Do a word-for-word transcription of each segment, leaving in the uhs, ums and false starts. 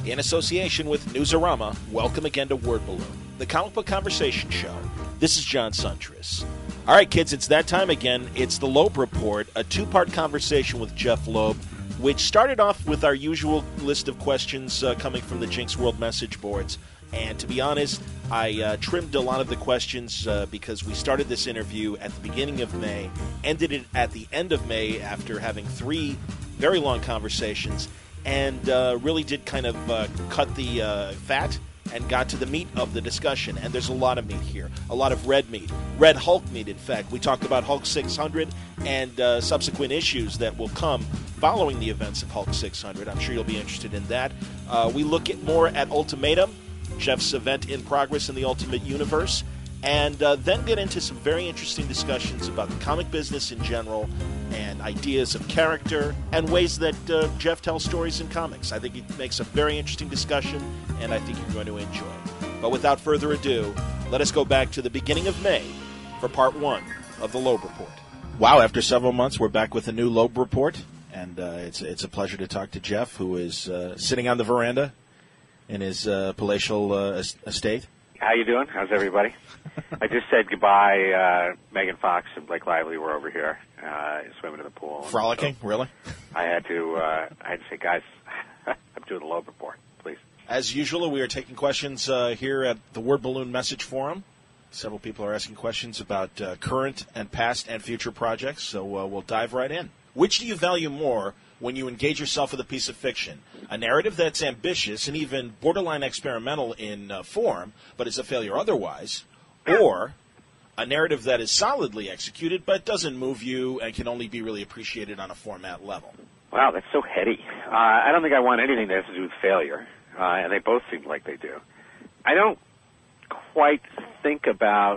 In association with Newsarama, welcome again to Word Balloon, the comic book conversation show. This is John Suntress. All right, kids, it's that time again. It's the Loeb Report, a two-part conversation with Jeff Loeb, which started off with our usual list of questions uh, coming from the Jinx World message boards. And to be honest, I uh, trimmed a lot of the questions uh, because we started this interview at the beginning of May, ended it at the end of May after having three very long conversations, and uh, really did kind of uh, cut the uh, fat and got to the meat of the discussion. And there's a lot of meat here, a lot of red meat, Red Hulk meat, in fact. We talked about Hulk six hundred and uh, subsequent issues that will come following the events of Hulk six hundred. I'm sure you'll be interested in that. Uh, we look at more at Ultimatum, Jeff's event in progress in the Ultimate Universe, and uh, then get into some very interesting discussions about the comic business in general and ideas of character and ways that uh, Jeff tells stories in comics. I think it makes a very interesting discussion, and I think you're going to enjoy it. But without further ado, let us go back to the beginning of May for part one of the Loeb Report. Wow, after several months, we're back with a new Loeb Report, and uh, it's, it's a pleasure to talk to Jeff, who is uh, sitting on the veranda in his uh, palatial uh, estate. How you doing? How's everybody? I just said goodbye. Uh, Megan Fox and Blake Lively were over here uh, swimming in the pool. Frolicking, so really? I had to. Uh, I had to say, guys, I'm doing the Loeb Report, please. As usual, we are taking questions uh, here at the Word Balloon Message Forum. Several people are asking questions about uh, current and past and future projects, so uh, we'll dive right in. Which do you value more when you engage yourself with a piece of fiction? A narrative that's ambitious and even borderline experimental in uh, form, but is a failure otherwise, or a narrative that is solidly executed but doesn't move you and can only be really appreciated on a format level? Wow, that's so heady. Uh, I don't think I want anything that has to do with failure, uh, and they both seem like they do. I don't quite think about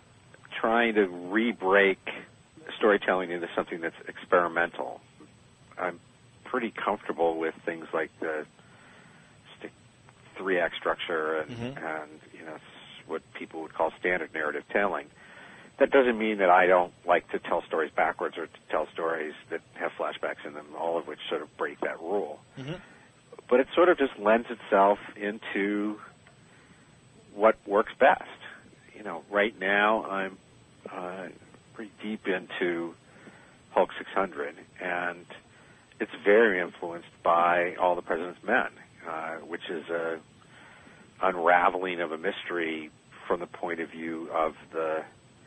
trying to re-break storytelling into something that's experimental. I'm pretty comfortable with things like the st- three-act structure and, mm-hmm. and you know what people would call standard narrative telling. That doesn't mean that I don't like to tell stories backwards or to tell stories that have flashbacks in them, all of which sort of break that rule. Mm-hmm. But it sort of just lends itself into what works best. You know, right now I'm uh, pretty deep into Hulk six hundred, and it's very influenced by All the President's Men, uh, which is a unraveling of a mystery from the point of view of the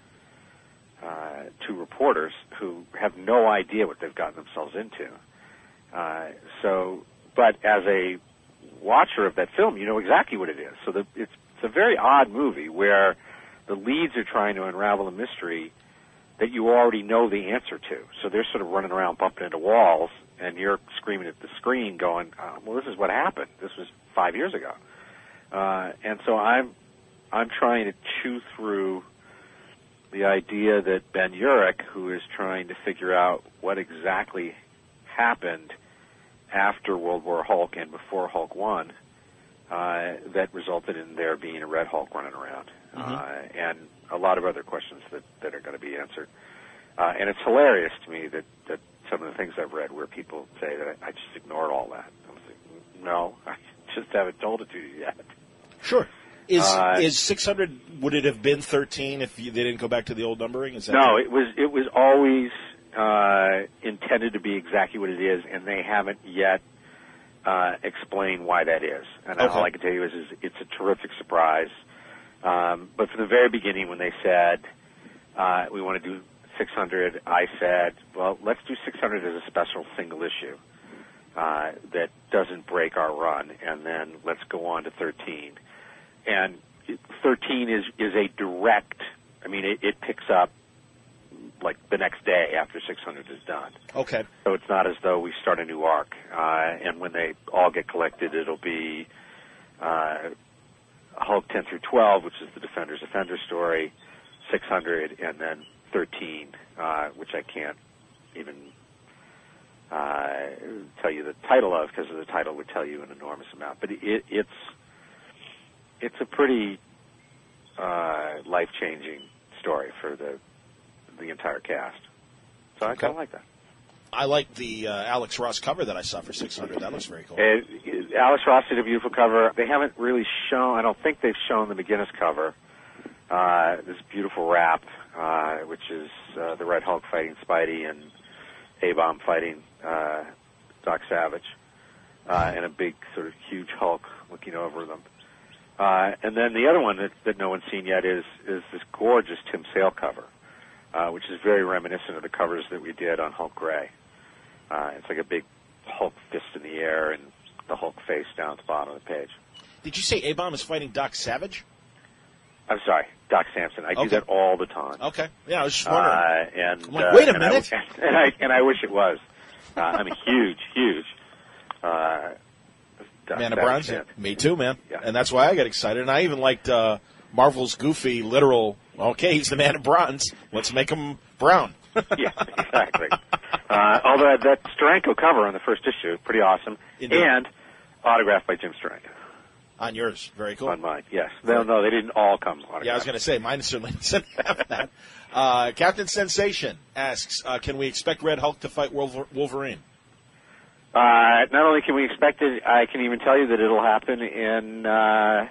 uh, two reporters who have no idea what they've gotten themselves into. Uh, so, but as a watcher of that film, you know exactly what it is. So the, it's, it's a very odd movie where the leads are trying to unravel a mystery that you already know the answer to. So they're sort of running around bumping into walls, and you're screaming at the screen going, uh, well, this is what happened. This was five years ago. Uh, and so I'm I'm trying to chew through the idea that Ben Urich, who is trying to figure out what exactly happened after World War Hulk and before Hulk one, uh, that resulted in there being a Red Hulk running around, mm-hmm. uh, and a lot of other questions that, that are going to be answered. Uh, and it's hilarious to me that, that some of the things I've read where people say that I, I just ignored all that. I was like, no, I just haven't told it to you yet. Sure. Is uh, is six hundred? Would it have been thirteen if you, they didn't go back to the old numbering? Is that no, true? it was it was always uh, intended to be exactly what it is, and they haven't yet uh, explained why that is. And Okay. all I can tell you is, is it's a terrific surprise. Um, but from the very beginning, when they said uh, we want to do six hundred, I said, well, let's do six hundred as a special single issue uh, that doesn't break our run, and then let's go on to thirteen. And thirteen is, is a direct, I mean, it, it picks up like the next day after six hundred is done. Okay. So it's not as though we start a new arc. Uh, and when they all get collected, it'll be uh, Hulk ten through twelve, which is the Defenders Offender story, six hundred, and then thirteen, uh, which I can't even uh, tell you the title of, because the title would tell you an enormous amount. But it, it's it's a pretty uh, life-changing story for the the entire cast. So I Okay. kind of like that. I like the uh, Alex Ross cover that I saw for six hundred. That looks very cool. It, it, Alex Ross did a beautiful cover. They haven't really shown, I don't think they've shown the McGinnis cover. Uh, this beautiful wrap, uh, which is uh, the Red Hulk fighting Spidey and A-Bomb fighting uh, Doc Savage, uh, and a big sort of huge Hulk looking over them. Uh, and then the other one that, that no one's seen yet is is this gorgeous Tim Sale cover, uh, which is very reminiscent of the covers that we did on Hulk Gray. Uh, it's like a big Hulk fist in the air and the Hulk face down at the bottom of the page. Did you say A-Bomb is fighting Doc Savage? I'm sorry, Doc Samson. I okay. do that all the time. Okay. Yeah, I was just wondering. Uh, and, I'm like, uh, wait a and minute. I, and, I, and I wish it was. Uh, I'm a huge, huge uh, Doc Man of Savage Bronze? fan. Me too, man. Yeah. And that's why I got excited. And I even liked uh, Marvel's goofy, literal, okay, he's the Man of Bronze. Let's make him brown. Yeah, exactly. Uh, although that Steranko cover on the first issue is pretty awesome. Indeed. And autographed by Jim Steranko. On yours. Very cool. On mine, yes. No, no, they didn't all come autographed. Yeah, I was going to say, mine certainly doesn't have that. Uh, Captain Sensation asks, uh, can we expect Red Hulk to fight Wolver- Wolverine? Uh, not only can we expect it, I can even tell you that it'll happen in uh,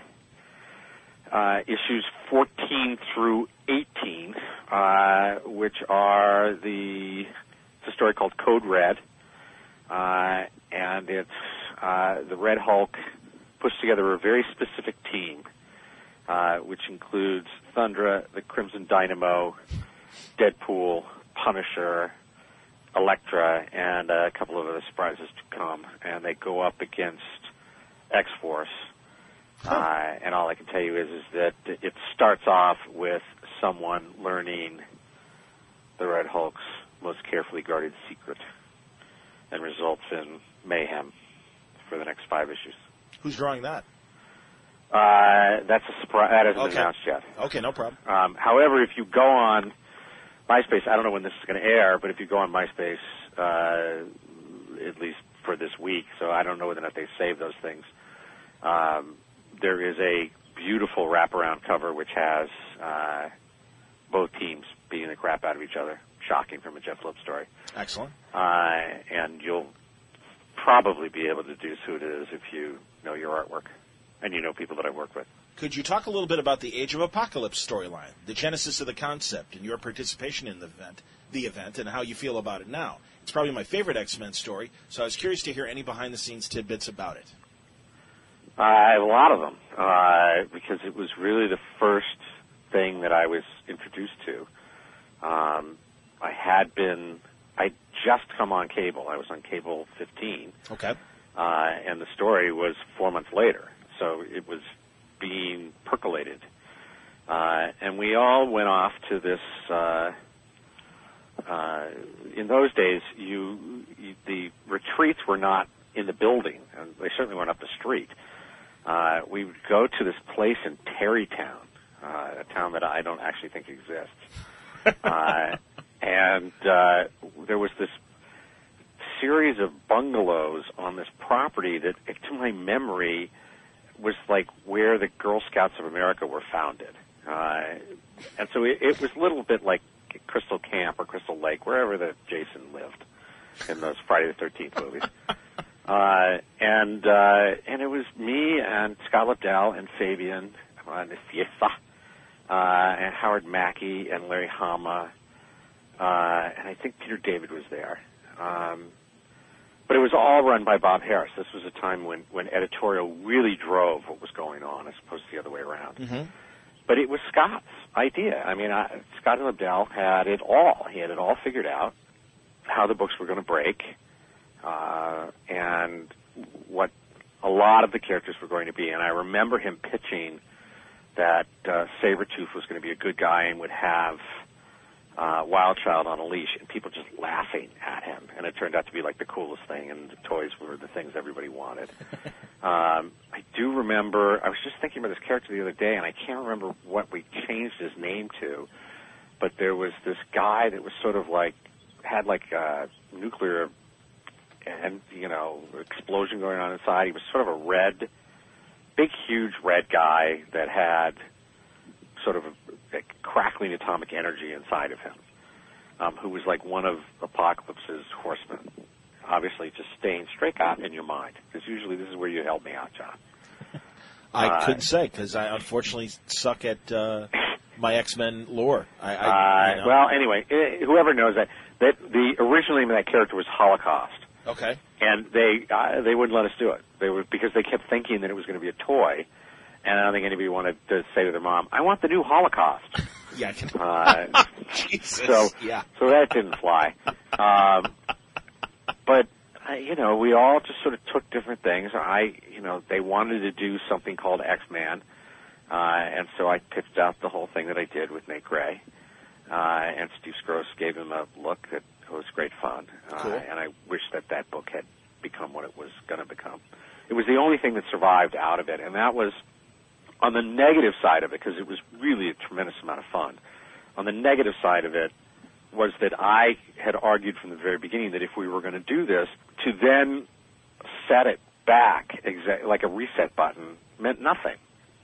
uh, issues fourteen through eighteen, uh, which are the, it's a story called Code Red, uh, and it's uh, the Red Hulk puts together a very specific team, uh, which includes Thundra, the Crimson Dynamo, Deadpool, Punisher, Elektra, and a couple of other surprises to come. And they go up against X-Force. Huh. Uh, and all I can tell you is, is that it starts off with someone learning the Red Hulk's most carefully guarded secret and results in mayhem for the next five issues. Who's drawing that? Uh, that's a surprise. That isn't okay. announced yet. Okay, no problem. Um, however, if you go on MySpace, I don't know when this is going to air, but if you go on MySpace, uh, at least for this week, so I don't know whether or not they save those things, um, there is a beautiful wraparound cover which has uh, both teams beating the crap out of each other. Shocking from a Jeff Loeb story. Excellent. Uh, and you'll probably be able to deduce who it is if you know your artwork and you know people that I work with. Could you talk a little bit about the Age of Apocalypse storyline, the genesis of the concept, and your participation in the event, the event, and how you feel about it now? It's probably my favorite X-Men story, so I was curious to hear any behind-the-scenes tidbits about it. Uh, I have a lot of them, uh, because it was really the first thing that I was introduced to. Um, I had been, I'd just come on cable. I was on cable fifteen. Okay. Uh, and the story was four months later, so it was being percolated. Uh, and we all went off to this, uh, uh, in those days, you, you, the retreats were not in the building, and they certainly weren't up the street. Uh, we would go to this place in Terrytown, uh, a town that I don't actually think exists. uh, and uh, there was this series of bungalows on this property that, to my memory, was like where the Girl Scouts of America were founded. Uh, and so it, it was a little bit like Crystal Camp or Crystal Lake, wherever the Jason lived in those Friday the thirteenth movies. Uh, and uh, and it was me and Scott Lobdell and Fabian uh, Nicieza, uh, and Howard Mackey and Larry Hama, uh, and I think Peter David was there. Um, but it was all run by Bob Harris. This was a time when, when editorial really drove what was going on as opposed to the other way around. Mm-hmm. But it was Scott's idea. I mean, I, Scott and Lobdell had it all. He had it all figured out, how the books were going to break, uh, and what a lot of the characters were going to be. And I remember him pitching that uh, Sabretooth was going to be a good guy and would have uh, Wild Child on a leash, and people just laughing at him. And it turned out to be like the coolest thing, and the toys were the things everybody wanted. um, I do remember, I was just thinking about this character the other day, and I can't remember what we changed his name to, but there was this guy that was sort of like, had like a nuclear and, you know, explosion going on inside. He was sort of a red, big, huge red guy that had sort of a, a crackling atomic energy inside of him. um, who was like one of Apocalypse's horsemen. Obviously, just staying straight out in your mind, because usually this is where you help me out, John. I uh, couldn't say, because I unfortunately suck at uh, my X-Men lore. I, I, uh, you know. Well, anyway, eh, whoever knows that, that the original name of that character was Holocaust. Okay. And they uh, they wouldn't let us do it. They were because they kept thinking that it was going to be a toy, and I don't think anybody wanted to say to their mom, "I want the new Holocaust." Yeah. I can... uh, Jesus. So yeah. So that didn't fly. Um, but uh, you know, we all just sort of took different things. I, you know, they wanted to do something called X-Man, uh, and so I pitched out the whole thing that I did with Nate Gray, uh, and Steve Skroce gave him a look that was great fun. Uh, cool. And I wish that that book had become what it was going to become. It was the only thing that survived out of it, and that was on the negative side of it, because it was really a tremendous amount of fun. On the negative side of it was that I had argued from the very beginning that if we were going to do this, to then set it back exa- like a reset button meant nothing.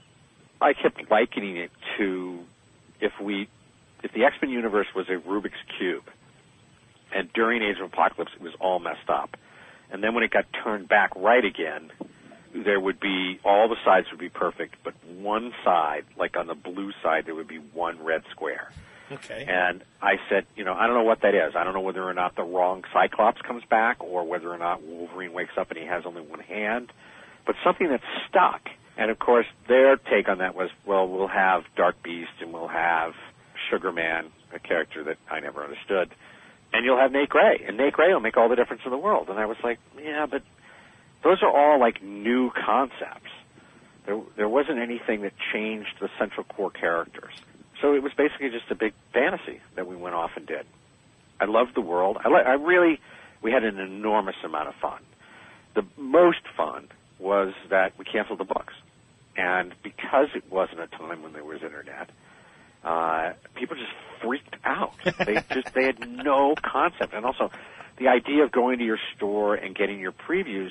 I kept likening it to if we, if the X-Men universe was a Rubik's Cube, and during Age of Apocalypse it was all messed up, and then when it got turned back right again, there would be, all the sides would be perfect, but one side, like on the blue side, there would be one red square. Okay. And I said, you know, I don't know what that is. I don't know whether or not the wrong Cyclops comes back or whether or not Wolverine wakes up and he has only one hand, but something that's stuck. And, of course, their take on that was, well, we'll have Dark Beast and we'll have Sugar Man, a character that I never understood, and you'll have Nate Gray. And Nate Gray will make all the difference in the world. And I was like, yeah, but those are all, like, new concepts. There, there wasn't anything that changed the central core characters. So it was basically just a big fantasy that we went off and did. I loved the world. I, li- I really, we had an enormous amount of fun. The most fun was that we canceled the books. And because it wasn't a time when there was internet, uh, people just freaked out. They just, they had no concept. And also, the idea of going to your store and getting your previews,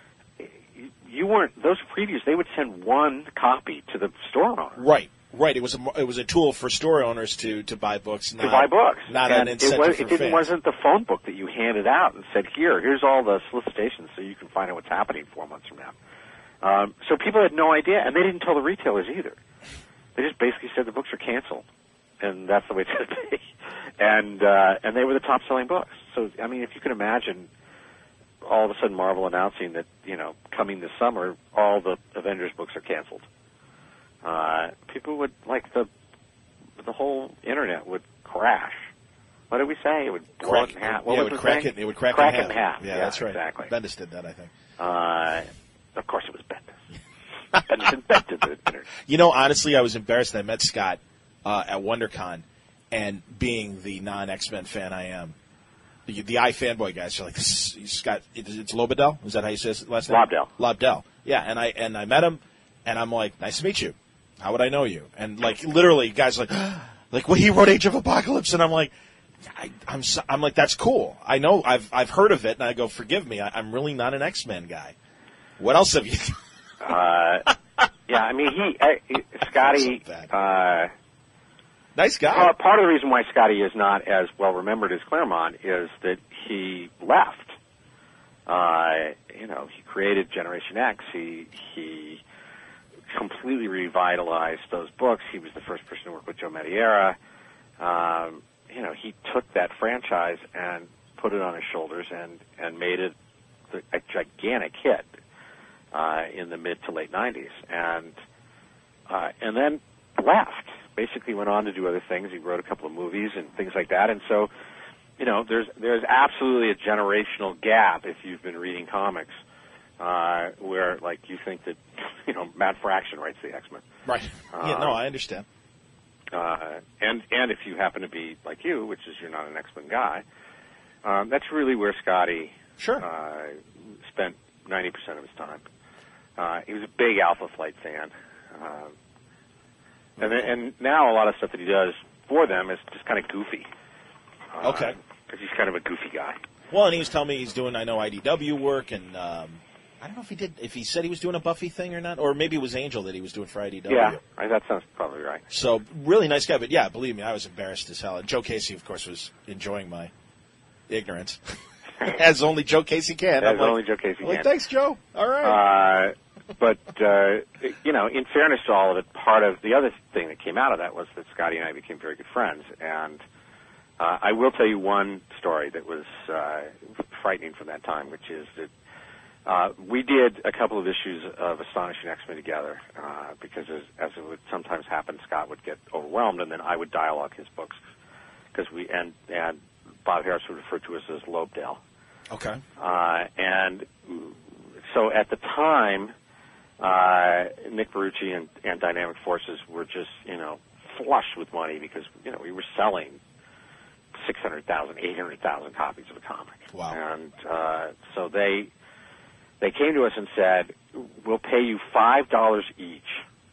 you weren't, those previews, they would send one copy to the store owner. Right. Right, it was a it was a tool for store owners to, to buy books, not, to buy books, not and an incentive it was, for it didn't, fans. wasn't the phone book that you handed out and said, "Here, here's all the solicitations, so you can find out what's happening four months from now." Um, so people had no idea, and they didn't tell the retailers either. They just basically said the books are canceled, and that's the way it's going to be. And uh, and they were the top selling books. So I mean, if you can imagine, all of a sudden Marvel announcing that, you know, coming this summer, all the Avengers books are canceled. Uh, people would, like, the the whole internet would crash. What did we say? It would blow crack, it in half. What yeah, was it would the crack thing? it. It would crack, crack it in half. Yeah, Yeah, that's right. Exactly. Bendis did that, I think. Uh, of course, it was Bendis. Bendis invented the internet. You know, honestly, I was embarrassed that I met Scott uh, at WonderCon, and being the non-X-Men fan I am, the, the iFanboy guys are like, this is, Scott, it, it's Lobdell? Is that how you say his last name? Lobdell. Lobdell. Yeah, and I and I met him, and I'm like, nice to meet you. How would I know you? And, like, literally, guys are like, like, well, he wrote Age of Apocalypse, and I'm like, I, I'm so, I'm like, that's cool. I know, I've I've heard of it, and I go, forgive me, I, I'm really not an X-Men guy. What else have you uh, yeah, I mean, he, uh, Scotty, uh, nice guy. Part, part of the reason why Scotty is not as well remembered as Claremont is that he left. Uh, you know, he created Generation X. He he completely revitalized those books. He was the first person to work with Joe Madureira. Um, you know, he took that franchise and put it on his shoulders and, and made it a gigantic hit uh, in the mid to late nineties. And uh, and then left. Basically went on to do other things. He wrote a couple of movies and things like that. And so, you know, there's there's absolutely a generational gap if you've been reading comics. Uh, where, like, you think that, you know, Matt Fraction writes the X-Men. Right. Uh, yeah, no, I understand. Uh, and, and if you happen to be like you, which is you're not an X-Men guy, um, that's really where Scotty sure. uh, spent ninety percent of his time. Uh, he was a big Alpha Flight fan. Uh, and, then, and now a lot of stuff that he does for them is just kind of goofy. Uh, okay. Because he's kind of a goofy guy. Well, and he was telling me he's doing, I know, I D W work, and um, I don't know if he did, if he said he was doing a Buffy thing or not, or maybe it was Angel that he was doing for I D W. Yeah, I, that sounds probably right. So, really nice guy, but yeah, believe me, I was embarrassed as hell. And Joe Casey, of course, was enjoying my ignorance, as only Joe Casey can. As I'm like, only Joe Casey I'm can. Like, thanks, Joe. All right. Uh, but, uh, you know, in fairness to all of it, part of the other thing that came out of that was that Scotty and I became very good friends. And uh, I will tell you one story that was uh, frightening from that time, which is that Uh, we did a couple of issues of Astonishing X-Men together uh, because, as, as it would sometimes happen, Scott would get overwhelmed, and then I would dialogue his books. Because we and and Bob Harris would refer to us as Lobedale. Okay. Uh, and so at the time, uh, Nick Barucci and, and Dynamic Forces were just you know flush with money because you know we were selling six hundred thousand, eight hundred thousand copies of a comic. Wow. And uh, so they. They came to us and said, we'll pay you five dollars each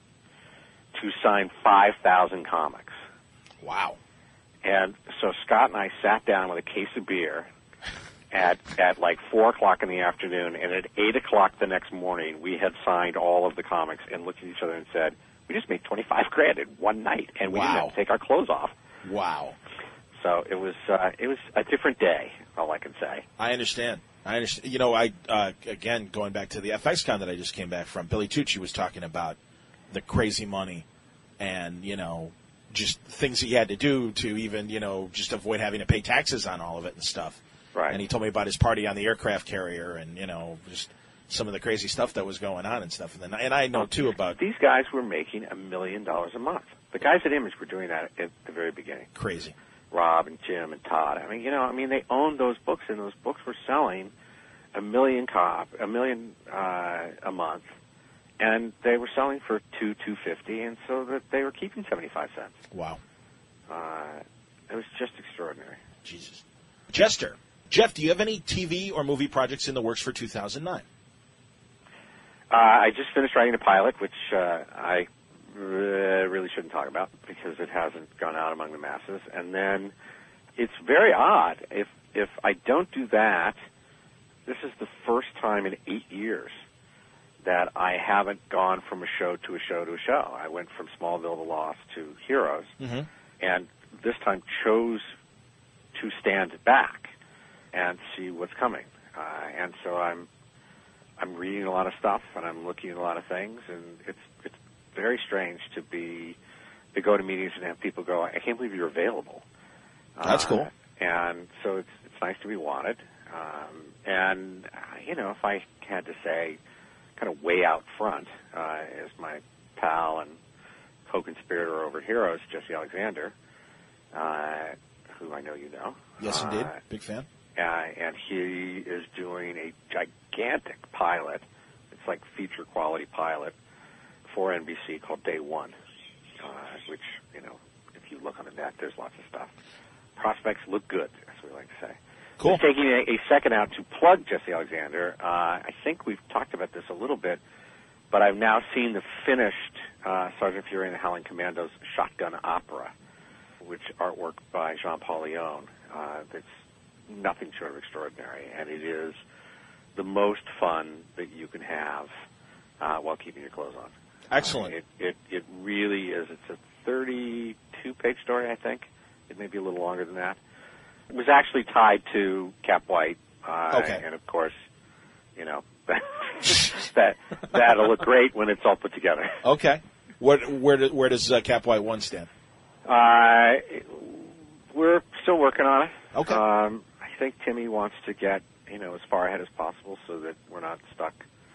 to sign five thousand comics. Wow. And so Scott and I sat down with a case of beer at at like four o'clock in the afternoon, and at eight o'clock the next morning, we had signed all of the comics and looked at each other and said, we just made twenty-five grand in one night, and we wow. didn't have to take our clothes off. Wow. So it was uh, it was a different day, all I can say. I understand. I understand. You know, I uh, again going back to the F X Con that I just came back from. Billy Tucci was talking about the crazy money, and you know, just things that he had to do to even you know just avoid having to pay taxes on all of it and stuff. Right. And he told me about his party on the aircraft carrier, and you know, just some of the crazy stuff that was going on and stuff. And then, and I know too about these guys were making a million dollars a month. The guys at Image were doing that at the very beginning. Crazy. Rob and Jim and Todd. I mean, you know, I mean, they owned those books, and those books were selling a million cop, a million uh, a month, and they were selling for two, two fifty, and so that they were keeping seventy-five cents. Wow. Uh, it was just extraordinary. Jesus. Jester, Jeff, do you have any T V or movie projects in the works for two thousand nine? Uh, I just finished writing a pilot, which uh, I really shouldn't talk about because it hasn't gone out among the masses. And then it's very odd. If if I don't do that, this is the first time in eight years that I haven't gone from a show to a show to a show. I went from Smallville to Lost to Heroes, mm-hmm. and this time chose to stand back and see what's coming. Uh, and so I'm I'm reading a lot of stuff, and I'm looking at a lot of things, and it's it's very strange to be to go to meetings and have people go, I can't believe you're available. That's uh, cool. And so it's it's nice to be wanted. Um, and, uh, you know, if I had to say kind of way out front, uh, as my pal and co-conspirator over at Heroes, Jesse Alexander, uh, who I know you know. Yes, indeed. Uh, Big fan. Uh, and he is doing a gigantic pilot. It's like feature quality pilot for N B C called Day One, uh, which, you know, if you look on the net, there's lots of stuff. Prospects look good, as we like to say. Cool. Just taking a, a second out to plug Jesse Alexander, uh, I think we've talked about this a little bit, but I've now seen the finished uh, Sergeant Fury and the Howling Commandos Shotgun Opera, which artwork by Jean-Paul Leon. Uh, that's nothing short of extraordinary, and it is the most fun that you can have uh, while keeping your clothes on. Excellent. Uh, it, it it really is. It's a thirty-two page story, I think. It may be a little longer than that. It was actually tied to Cap White, uh, okay. and of course, you know that that'll look great when it's all put together. Okay. What where do, where does uh, Cap White one stand? Uh, we're still working on it. Okay. Um, I think Timmy wants to get you know as far ahead as possible so that we're not stuck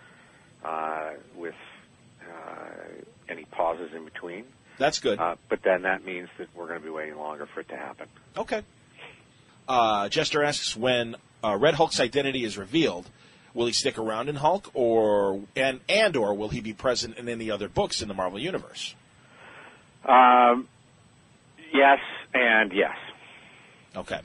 uh, with uh, any pauses in between. That's good. Uh, but then that means that we're going to be waiting longer for it to happen. Okay. Uh, Jester asks, when uh, Red Hulk's identity is revealed, will he stick around in Hulk, or and and or will he be present in any other books in the Marvel Universe? Um, yes and yes. Okay.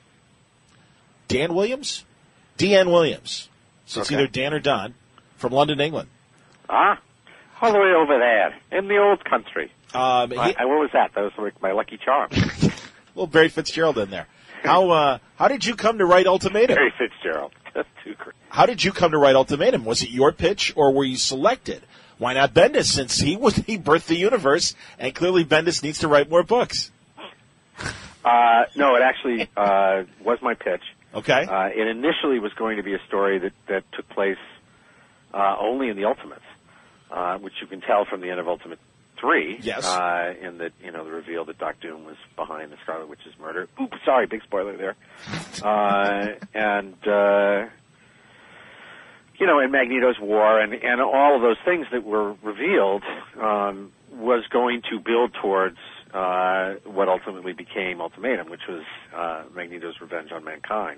Dan Williams? Deanne Williams. So it's Okay. either Dan or Don from London, England. Ah, all the way over there in the old country. Um, he, I, I, what was that? That was like my lucky charm. little Barry Fitzgerald in there. How uh, how did you come to write Ultimatum? Barry Fitzgerald. Just too great. How did you come to write Ultimatum? Was it your pitch, or were you selected? Why not Bendis, since he was he birthed the universe, and clearly Bendis needs to write more books? Uh, no, it actually uh, was my pitch. Okay. Uh, it initially was going to be a story that, that took place uh, only in the Ultimates, uh, which you can tell from the end of Ultimate three. Yes. Uh, in the, you know, the reveal that Doc Doom was behind the Scarlet Witch's murder. Oops, sorry, big spoiler there. uh, and, uh, you know, and Magneto's war and, and all of those things that were revealed um, was going to build towards uh, what ultimately became Ultimatum, which was uh, Magneto's revenge on mankind.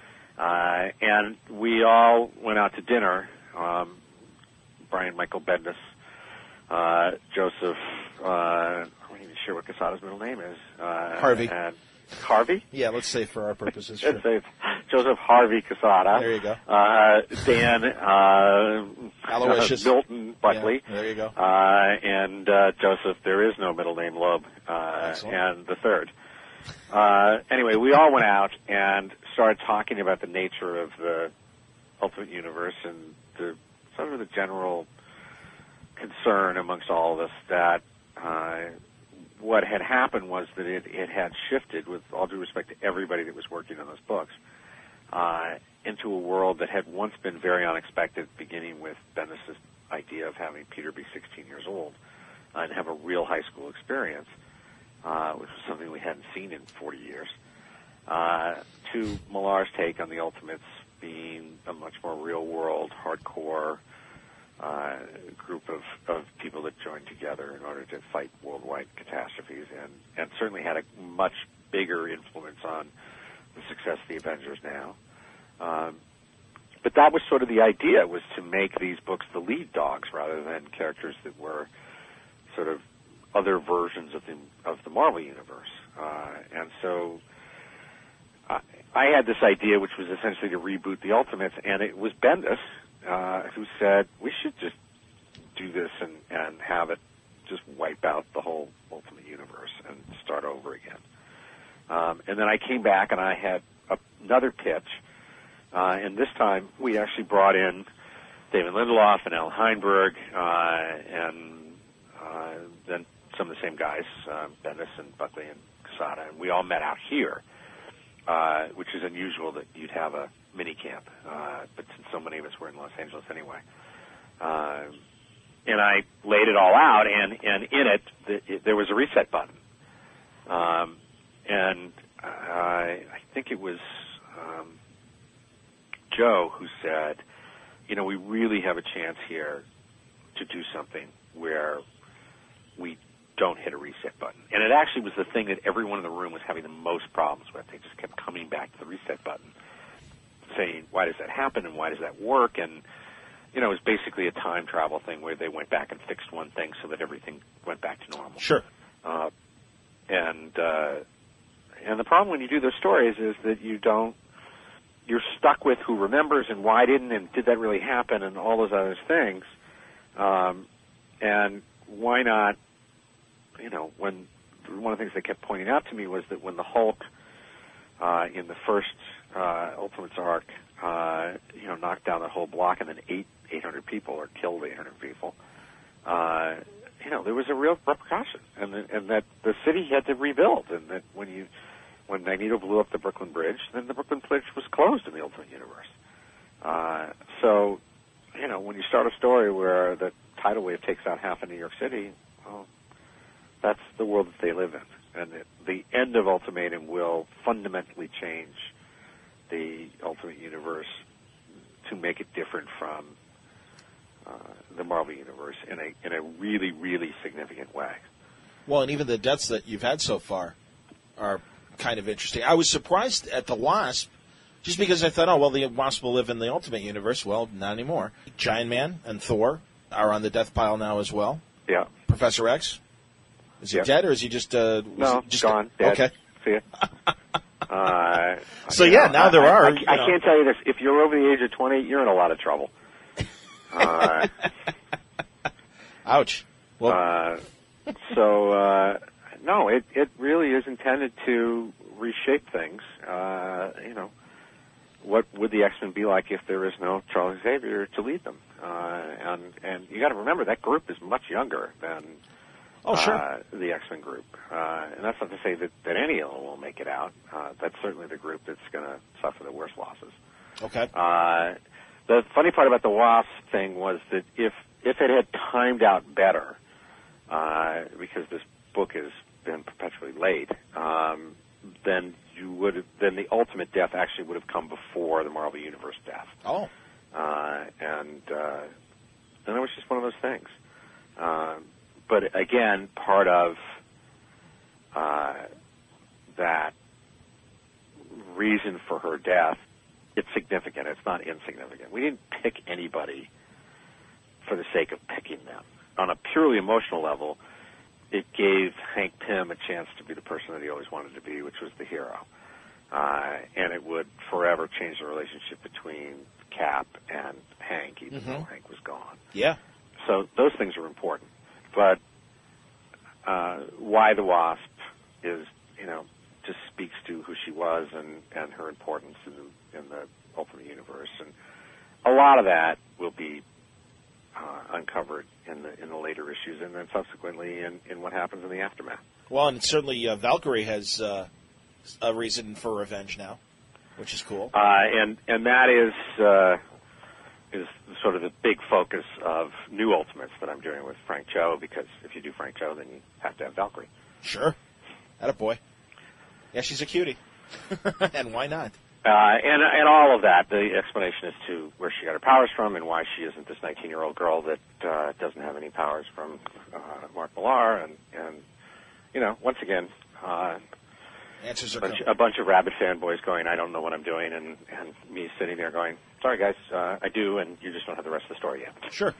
Uh, and we all went out to dinner. Um, Brian Michael Bendis, uh, Joseph, uh, I'm not even sure what Quesada's middle name is. Uh, Harvey. And Harvey? Yeah, let's say for our purposes. Let's Sure. say it's Joseph Harvey Quesada. There you go. Uh, Dan, uh, Aloysius. Milton Buckley. Yeah, there you go. Uh, and uh, Joseph, there is no middle name, Loeb, uh, Excellent. and the third. Uh, anyway, we all went out and started talking about the nature of the Ultimate Universe and the sort of the general concern amongst all of us that uh, what had happened was that it, it had shifted, with all due respect to everybody that was working on those books, uh, into a world that had once been very unexpected, beginning with Bendis' idea of having Peter be sixteen years old uh, and have a real high school experience, uh, which was something we hadn't seen in forty years, uh, to Millar's take on the Ultimates being a much more real-world, hardcore uh, group of, of people that joined together in order to fight worldwide catastrophes, and, and certainly had a much bigger influence on the success of the Avengers now. Um, but that was sort of the idea, was to make these books the lead dogs rather than characters that were sort of other versions of the of the Marvel Universe. Uh, and so I, I had this idea, which was essentially to reboot the Ultimates, and it was Bendis uh, who said, we should just do this and, and have it just wipe out the whole Ultimate Universe and start over again. Um, and then I came back and I had a, another pitch, uh, and this time we actually brought in David Lindelof and Al Heinberg, uh, and uh, then some of the same guys, uh, Bendis and Buckley and Quesada, and we all met out here, uh, which is unusual that you'd have a mini camp, uh, but since so many of us were in Los Angeles anyway. Uh, and I laid it all out, and, and in it, the, it, there was a reset button. Um, and uh, I think it was um, Joe who said, you know, we really have a chance here to do something where we don't hit a reset button. And it actually was the thing that everyone in the room was having the most problems with. They just kept coming back to the reset button, saying, why does that happen and why does that work? And, you know, it was basically a time travel thing where they went back and fixed one thing so that everything went back to normal. Sure. Uh, and uh, and the problem when you do those stories is that you don't, you're stuck with who remembers and why didn't and did that really happen and all those other things. Um, and why not, you know, when one of the things they kept pointing out to me was that when the Hulk uh, in the first uh, Ultimates arc, uh, you know, knocked down the whole block and then eight, 800 people or killed eight hundred people, uh, you know, there was a real repercussion, and, and that the city had to rebuild, and that when you, when Magneto blew up the Brooklyn Bridge, then the Brooklyn Bridge was closed in the Ultimate Universe. Uh, so, you know, when you start a story where the tidal wave takes out half of New York City, well, that's the world that they live in, and it, the end of Ultimatum will fundamentally change the Ultimate Universe to make it different from uh, the Marvel Universe in a in a really, really significant way. Well, and even the deaths that you've had so far are kind of interesting. I was surprised at the Wasp, just because I thought, oh, well, the Wasp will live in the Ultimate Universe. Well, not anymore. Giant Man and Thor are on the death pile now as well. Yeah. Professor X, is he Yeah. dead or is he just... Uh, was No, he just gone, dead. Okay. See ya. uh, So, you yeah, know, now there I, are, I, you I know. can't tell you this. If you're over the age of twenty, you're in a lot of trouble. Uh, Ouch. Well, uh, so, uh, no, it, it really is intended to reshape things. Uh, you know, what would the X-Men be like if there is no Charles Xavier to lead them? Uh, and and you got to remember that group is much younger than oh, sure. uh, the X-Men group. Uh, and that's not to say that, that any of them will make it out. Uh, that's certainly the group that's going to suffer the worst losses. Okay. Uh, the funny part about the Wasp thing was that if if it had timed out better, uh, because this book has been perpetually late, um, then you would have, then the ultimate death actually would have come before the Marvel Universe death. Oh. Uh, and uh, and it was just one of those things. Uh, but again, part of uh, that reason for her death, it's significant. It's not insignificant. We didn't pick anybody for the sake of picking them. On a purely emotional level, it gave Hank Pym a chance to be the person that he always wanted to be, which was the hero. Uh, and it would forever change the relationship between Cap and Hank, even mm-hmm. though Hank was gone. Yeah. So those things are important. But uh, why the Wasp is, you know, just speaks to who she was and, and her importance in the, in the Ultimate Universe. And a lot of that will be uh, uncovered in the in the later issues, and then subsequently in, in what happens in the aftermath. Well, and certainly uh, Valkyrie has uh, a reason for revenge now, which is cool. Uh, and and that is uh, is sort of the big focus of New Ultimates that I'm doing with Frank Cho, because if you do Frank Cho, then you have to have Valkyrie. Sure. Attaboy. Yeah, she's a cutie. And why not? Uh, and and all of that, the explanation as to where she got her powers from and why she isn't this nineteen-year-old girl that uh, doesn't have any powers from uh, Mark Millar. And, and, you know, once again, uh, Answers are a, bunch, a bunch of rabid fanboys going, I don't know what I'm doing, and, and me sitting there going, sorry, guys, uh, I do, and you just don't have the rest of the story yet. Sure.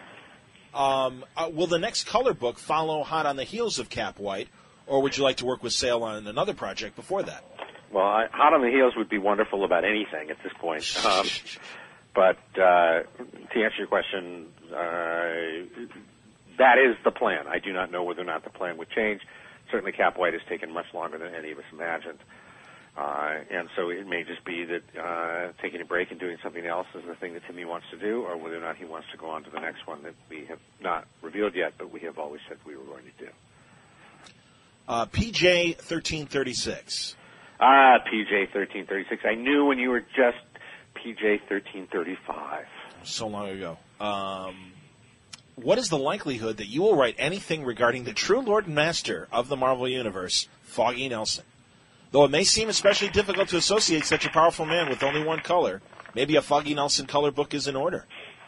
Um, uh, will the next color book follow hot on the heels of Cap White, or would you like to work with Sale on another project before that? Well, I, hot on the heels would be wonderful about anything at this point. Um, but uh, to answer your question, uh, that is the plan. I do not know whether or not the plan would change. Certainly Cap White has taken much longer than any of us imagined. Uh, and so it may just be that uh, taking a break and doing something else is the thing that Timmy wants to do, or whether or not he wants to go on to the next one that we have not revealed yet, but we have always said we were going to do. Uh, P J thirteen thirty-six. Ah, P J thirteen thirty-six. I knew when you were just P J thirteen thirty-five. So long ago. Um, what is the likelihood that you will write anything regarding the true Lord and Master of the Marvel Universe, Foggy Nelson? Though it may seem especially difficult to associate such a powerful man with only one color, maybe a Foggy Nelson color book is in order.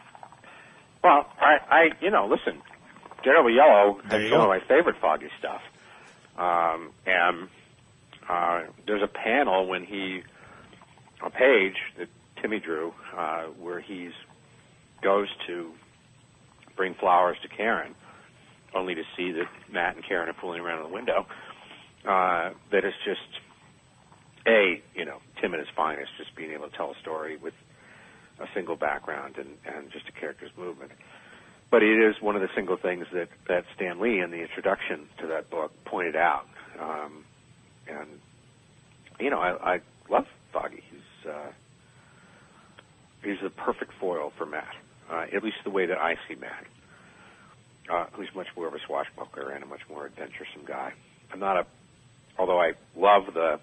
Well, I, I you know, listen, Daredevil Yellow has some go. of my favorite Foggy stuff. Um, and uh, there's a panel when he, a page that Timmy drew, uh, where he goes to bring flowers to Karen, only to see that Matt and Karen are fooling around in the window. Uh, that is just, A, you know, Tim at his finest, just being able to tell a story with a single background and, and just a character's movement. But it is one of the single things that, that Stan Lee in the introduction to that book pointed out. Um, and, you know, I, I love Foggy. He's, uh, he's the perfect foil for Matt, uh, at least the way that I see Matt, uh, who's much more of a swashbuckler and a much more adventuresome guy. I'm not a, although I love the,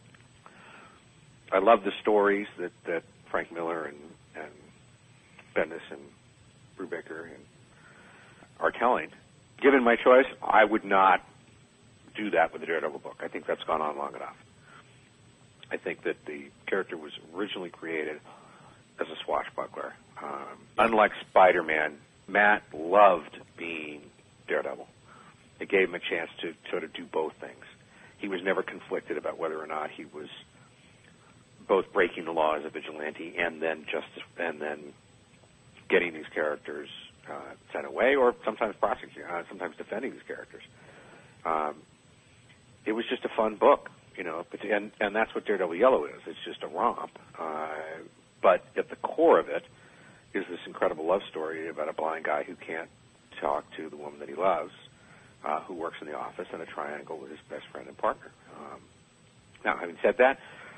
I love the stories that, that Frank Miller and, and Bendis and Brubaker and are telling. Given my choice, I would not do that with the Daredevil book. I think that's gone on long enough. I think that the character was originally created as a swashbuckler. Um, unlike Spider-Man, Matt loved being Daredevil. It gave him a chance to sort of do both things. He was never conflicted about whether or not he was both breaking the law as a vigilante and then justice, and then getting these characters uh, sent away, or sometimes prosecuting, uh, sometimes defending these characters. Um, it was just a fun book, you know, but, and and that's what Daredevil Yellow is. It's just a romp, uh, but at the core of it is this incredible love story about a blind guy who can't talk to the woman that he loves, uh, who works in the office, and a triangle with his best friend and partner. Um, now, having said that,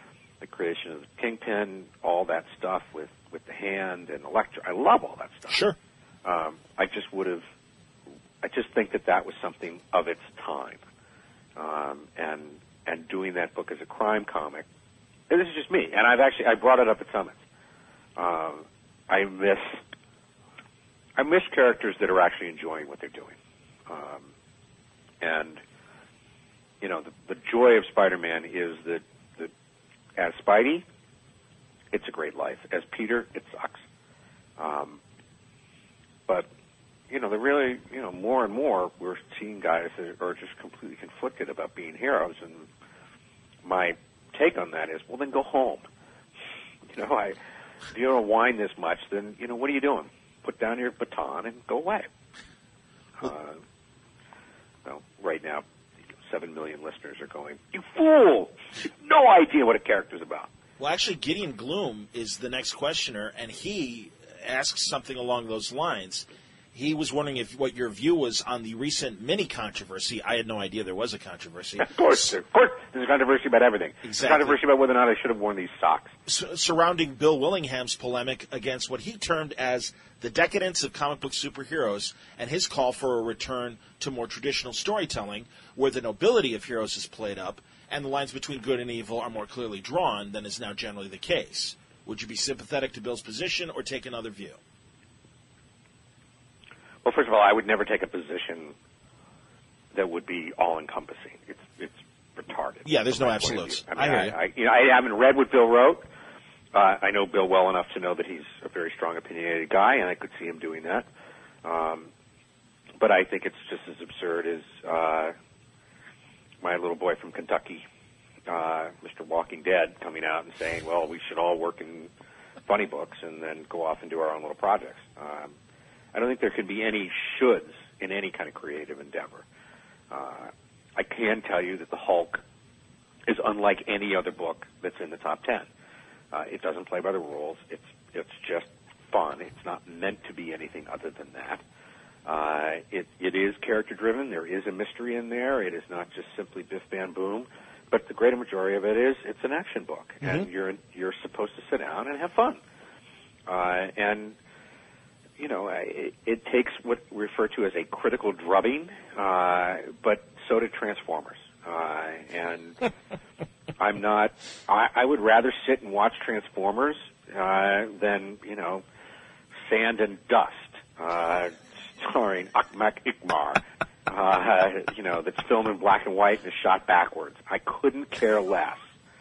the creation of the Kingpin, all that stuff with, with the Hand and Elektra. I love all that stuff. Sure. Um, I just would have, I just think that that was something of its time. Um, and and doing that book as a crime comic, and this is just me, and I've actually, I brought it up at Summits. Um, I miss, I miss characters that are actually enjoying what they're doing. Um, and, you know, the, the joy of Spider-Man is that, that as Spidey, it's a great life. As Peter, it sucks. Um, but, you know, they're really, you know, more and more we're seeing guys that are just completely conflicted about being heroes. And my take on that is, well, then go home. You know, I, if you don't whine this much, then, you know, what are you doing? Put down your baton and go away. Uh, well, right now, seven million listeners are going, you fool! You have no idea what a character's about. Well, actually, Gideon Gloom is the next questioner, and he asks something along those lines. He was wondering if what your view was on the recent mini controversy. I had no idea there was a controversy. Of course, of course, there's a controversy about everything. Exactly. There's a controversy about whether or not I should have worn these socks. S- surrounding Bill Willingham's polemic against what he termed as the decadence of comic book superheroes and his call for a return to more traditional storytelling where the nobility of heroes is played up and the lines between good and evil are more clearly drawn than is now generally the case. Would you be sympathetic to Bill's position or take another view? Well, first of all, I would never take a position that would be all-encompassing. It's it's retarded. Yeah, there's no absolutes. I, mean, I hear I, you. I, you know, I haven't read what Bill wrote. Uh, I know Bill well enough to know that he's a very strong, opinionated guy, and I could see him doing that. Um, but I think it's just as absurd as uh, my little boy from Kentucky, uh, Mister Walking Dead, coming out and saying, well, we should all work in funny books and then go off and do our own little projects. Um, I don't think there could be any shoulds in any kind of creative endeavor. Uh, I can tell you that the Hulk is unlike any other book that's in the top ten. Uh, it doesn't play by the rules. It's it's just fun. It's not meant to be anything other than that. Uh, it it is character driven. There is a mystery in there. It is not just simply biff bam boom. But the greater majority of it is it's an action book, mm-hmm. and you're you're supposed to sit down and have fun. Uh, and you know, it, it takes what we refer to as a critical drubbing, uh, but so did Transformers. Uh, and I'm not, I, I would rather sit and watch Transformers uh, than, you know, Sand and Dust, uh, starring Ahmed Ikmar, uh, you know, that's filmed in black and white and is shot backwards. I couldn't care less.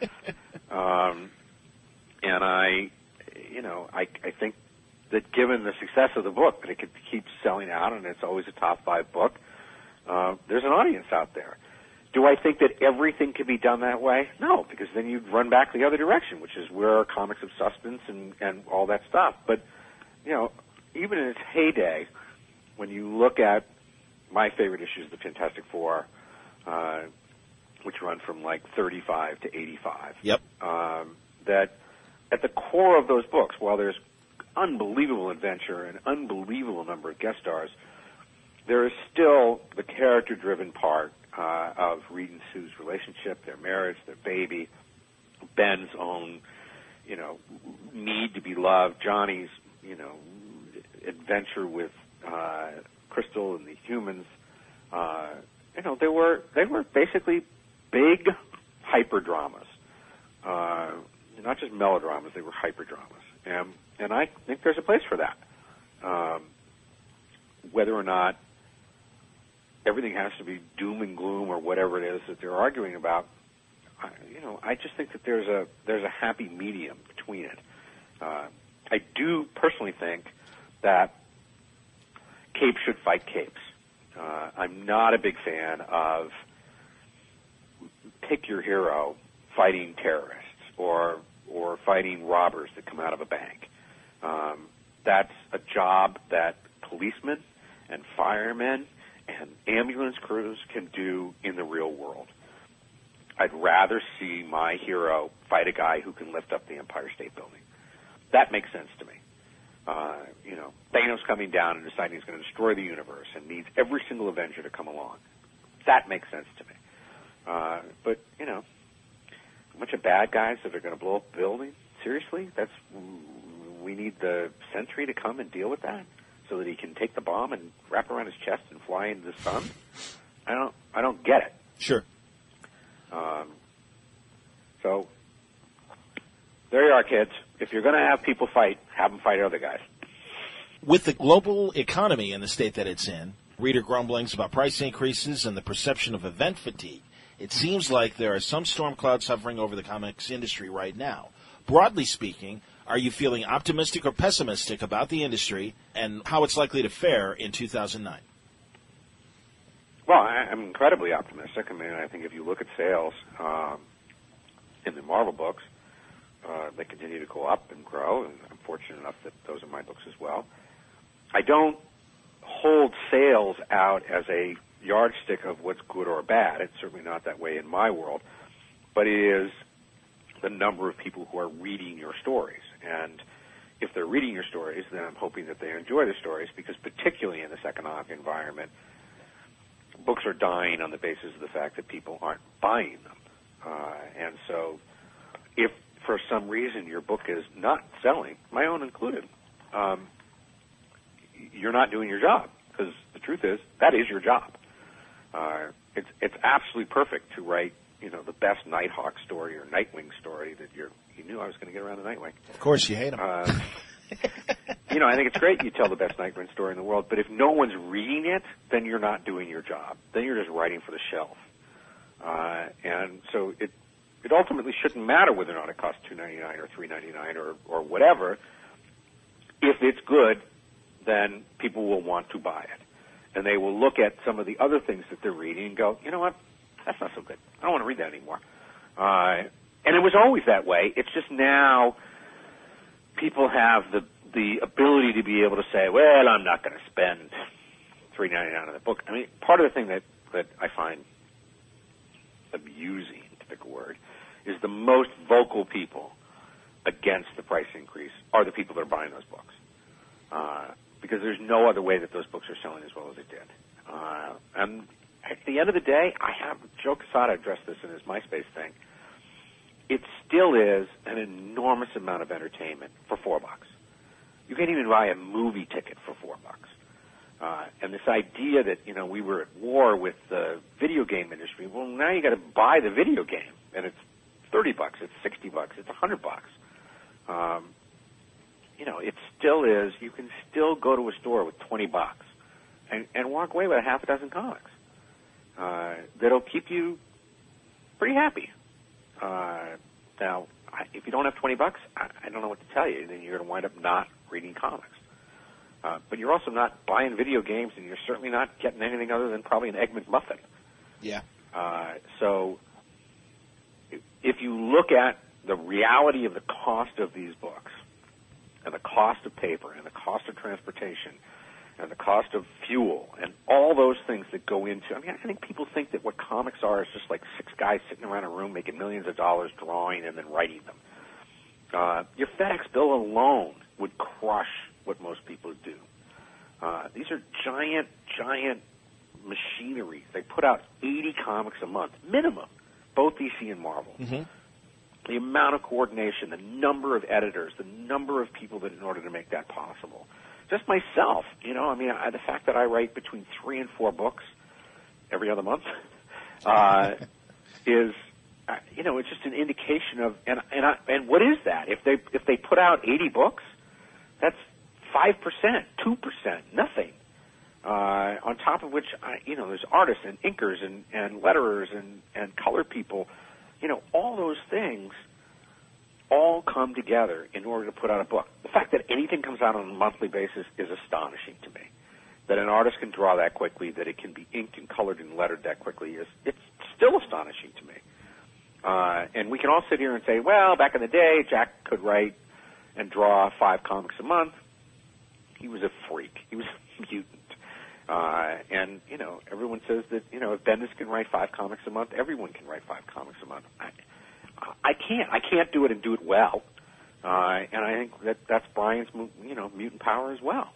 Um, and I, you know, I, I think that given the success of the book, that it could keep selling out and it's always a top five book, uh, there's an audience out there. Do I think that everything could be done that way? No, because then you'd run back the other direction, which is where are comics of substance and, and all that stuff. But, you know, even in its heyday, when you look at my favorite issues, the Fantastic Four, uh, which run from like thirty-five to eighty-five, yep. um, that at the core of those books, while there's unbelievable adventure and unbelievable number of guest stars, there is still the character-driven part uh, of Reed and Sue's relationship, their marriage, their baby, Ben's own, you know, need to be loved, Johnny's, you know, adventure with uh, Crystal and the humans. Uh, you know, they were they were basically big hyper dramas, uh, not just melodramas. They were hyper dramas. And, and I think there's a place for that. Um, whether or not everything has to be doom and gloom or whatever it is that they're arguing about, I, you know, I just think that there's a there's a happy medium between it. Uh, I do personally think that capes should fight capes. Uh, I'm not a big fan of pick your hero fighting terrorists or or fighting robbers that come out of a bank. Um, that's a job that policemen and firemen and ambulance crews can do in the real world. I'd rather see my hero fight a guy who can lift up the Empire State Building. That makes sense to me. Uh, you know, Thanos coming down and deciding he's going to destroy the universe and needs every single Avenger to come along. That makes sense to me. Uh, but, you know, bunch of bad guys that are going to blow up a building? Seriously? That's we need the Sentry to come and deal with that so that he can take the bomb and wrap around his chest and fly into the sun? I don't I don't get it. Sure. Um, so there you are, kids. If you're going to have people fight, have them fight other guys. With the global economy in the state that it's in, reader grumblings about price increases and the perception of event fatigue, it seems like there are some storm clouds hovering over the comics industry right now. Broadly speaking, are you feeling optimistic or pessimistic about the industry and how it's likely to fare in two thousand nine? Well, I, I'm incredibly optimistic. I mean, I think if you look at sales um, in the Marvel books, uh, they continue to go up and grow, and I'm fortunate enough that those are my books as well. I don't hold sales out as a yardstick of what's good or bad. It's certainly not that way in my world, but it is the number of people who are reading your stories. And if they're reading your stories, then I'm hoping that they enjoy the stories, because particularly in this economic environment, books are dying on the basis of the fact that people aren't buying them. Uh, and so if for some reason your book is not selling, my own included, um, you're not doing your job, because the truth is that is your job. Uh, it's it's absolutely perfect to write, you know, the best Nighthawk story or Nightwing story that you're. You knew I was going to get around to Nightwing. Of course, you hate him. Uh, you know, I think it's great you tell the best Nightwing story in the world, but if no one's reading it, then you're not doing your job. Then you're just writing for the shelf. Uh, and so it it ultimately shouldn't matter whether or not it costs two ninety-nine or three ninety-nine or or whatever. If it's good, then people will want to buy it. And they will look at some of the other things that they're reading and go, you know what, that's not so good. I don't want to read that anymore. Uh, and it was always that way. It's just now people have the the ability to be able to say, well, I'm not going to spend three ninety-nine on the book. I mean, part of the thing that, that I find amusing, to pick a word, is the most vocal people against the price increase are the people that are buying those books. Uh, because there's no other way that those books are selling as well as they did. Uh, and at the end of the day, I have, Joe Quesada addressed this in his MySpace thing, it still is an enormous amount of entertainment for four bucks. You can't even buy a movie ticket for four bucks. Uh, and this idea that, you know, we were at war with the video game industry, well, now you got to buy the video game, and it's thirty bucks, it's sixty bucks, it's one hundred bucks. Um, you know, it still is, you can still go to a store with twenty bucks and, and walk away with a half a dozen comics uh, that'll keep you pretty happy. Uh, now, I, if you don't have twenty bucks, I, I don't know what to tell you. Then you're going to wind up not reading comics. Uh, but you're also not buying video games, and you're certainly not getting anything other than probably an Egg McMuffin. Yeah. Uh, so if you look at the reality of the cost of these books, and the cost of paper, and the cost of transportation, and the cost of fuel, and all those things that go into, I mean, I think people think that what comics are is just like six guys sitting around a room making millions of dollars drawing and then writing them. Uh, your FedEx bill alone would crush what most people do. Uh, these are giant, giant machineries. They put out eighty comics a month, minimum, both D C and Marvel. Mm-hmm. The amount of coordination, the number of editors, the number of people that in order to make that possible. Just myself, you know, I mean, I, the fact that I write between three and four books every other month uh, is, uh, you know, it's just an indication of, and and I, and what is that? If they if they put out eighty books, that's five percent, two percent, nothing. Uh, on top of which, I, you know, there's artists and inkers and, and letterers and, and color people. You know, all those things all come together in order to put out a book. The fact that anything comes out on a monthly basis is astonishing to me. That an artist can draw that quickly, that it can be inked and colored and lettered that quickly, is it's still astonishing to me. Uh, and we can all sit here and say, well, back in the day, Jack could write and draw five comics a month. He was a freak. He was a mutant. Uh, and, you know, everyone says that, you know, if Bendis can write five comics a month, everyone can write five comics a month. I, I can't. I can't do it and do it well. Uh, and I think that that's Brian's, you know, mutant power as well.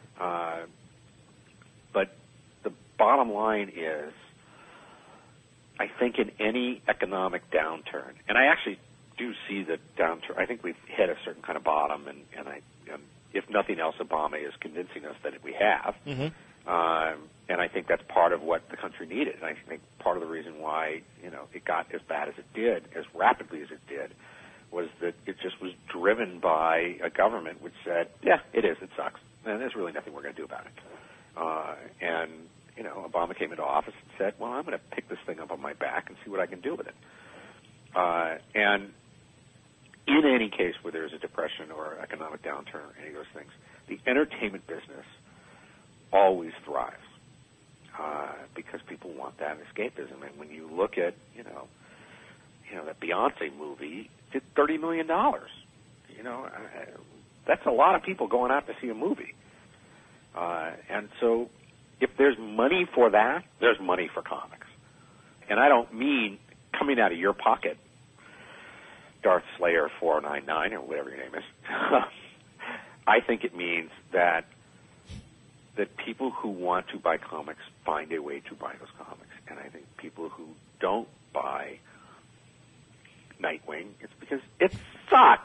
Uh, but the bottom line is I think in any economic downturn, and I actually do see the downturn. I think we've hit a certain kind of bottom, and, and I, um, if nothing else, Obama is convincing us that we have. Mm-hmm. Um, and I think that's part of what the country needed. And I think part of the reason why, you know, it got as bad as it did, as rapidly as it did, was that it just was driven by a government which said, yeah, it is, it sucks, and there's really nothing we're going to do about it. Uh, and, you know, Obama came into office and said, well, I'm going to pick this thing up on my back and see what I can do with it. Uh, and in any case where there's a depression or economic downturn or any of those things, the entertainment business always thrives uh, because people want that escapism. And when you look at, you know, you know, that Beyonce movie did thirty million dollars. You know, uh, that's a lot of people going out to see a movie. Uh, and so if there's money for that, there's money for comics. And I don't mean coming out of your pocket, Darth Slayer four nine nine or whatever your name is. I think it means that that people who want to buy comics find a way to buy those comics. And I think people who don't buy Nightwing, it's because it sucks.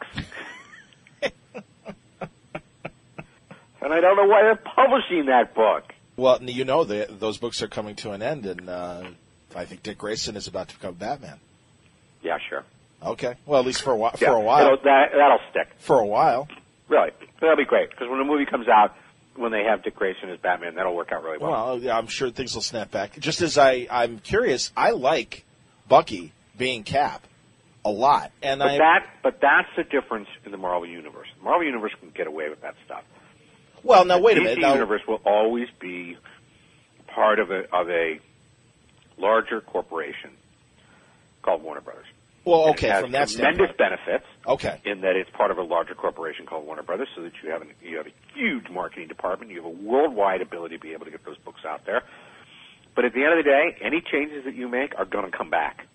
And I don't know why they're publishing that book. Well, you know, the, those books are coming to an end, and uh, I think Dick Grayson is about to become Batman. Yeah, sure. Okay. Well, at least for a while. Yeah, for a while. That, that'll stick. For a while. Really. That'll be great, because when the movie comes out, when they have Dick Grayson as Batman, that'll work out really well. Well, yeah, I'm sure things will snap back. Just as I, I'm curious, I like Bucky being Cap a lot. And but I, that, but that's the difference in the Marvel Universe. The Marvel Universe can get away with that stuff. Well, now, wait a minute. minute. The now, Universe will always be part of a, of a larger corporation called Warner Brothers. Well, okay, it has from that tremendous standpoint. benefits. Okay. In that it's part of a larger corporation called Warner Brothers, so that you have an, you have a huge marketing department, you have a worldwide ability to be able to get those books out there. But at the end of the day, any changes that you make are going to come back.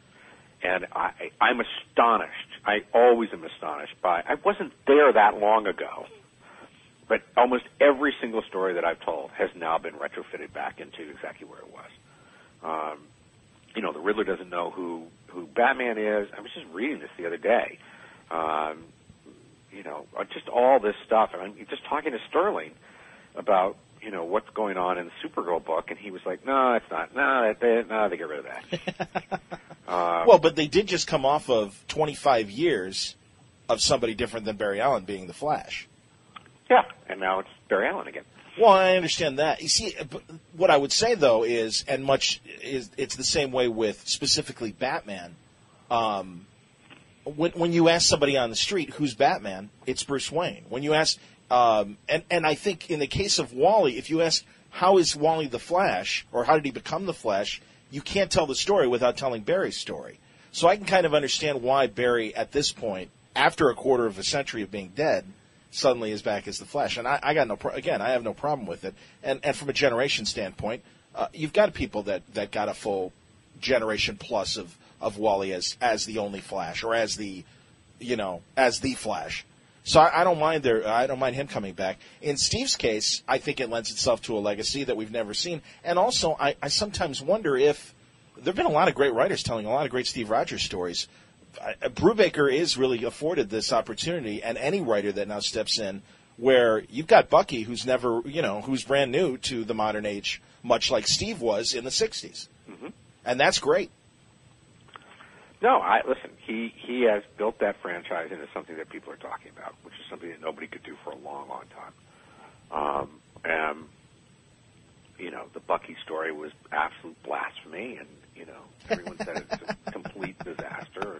And I, I'm astonished. I always am astonished by. I wasn't there that long ago, but almost every single story that I've told has now been retrofitted back into exactly where it was. Um, you know, the Riddler doesn't know who, who Batman is. I was just reading this the other day. Um, you know, just all this stuff. And I'm just talking to Sterling about, you know, what's going on in the Supergirl book, and he was like, no, it's not. No, they, no, they get rid of that. um, well, but they did just come off of twenty-five years of somebody different than Barry Allen being the Flash. Yeah, and now it's Barry Allen again. Well, I understand that. You see, what I would say, though, is, and much is, it's the same way with specifically Batman. Um, when, when you ask somebody on the street who's Batman, it's Bruce Wayne. When you ask, um, and, and I think in the case of Wally, if you ask how is Wally the Flash, or how did he become the Flash, you can't tell the story without telling Barry's story. So I can kind of understand why Barry, at this point, after a quarter of a century of being dead, suddenly is back as the Flash. And I, I got no pro- again, I have no problem with it. And and from a generation standpoint, uh, you've got people that, that got a full generation plus of, of Wally as as the only Flash, or as the, you know, as the Flash. So I, I don't mind their I don't mind him coming back. In Steve's case, I think it lends itself to a legacy that we've never seen. And also, I, I sometimes wonder if there have been a lot of great writers telling a lot of great Steve Rogers stories. Brubaker is really afforded this opportunity, and any writer that now steps in, where you've got Bucky, who's never, you know, who's brand new to the modern age, much like Steve was in the sixties, mm-hmm. and that's great. No, I listen. He he has built that franchise into something that people are talking about, which is something that nobody could do for a long, long time. Um, and you know, the Bucky story was absolute blasphemy, and you know, everyone said it's a complete disaster.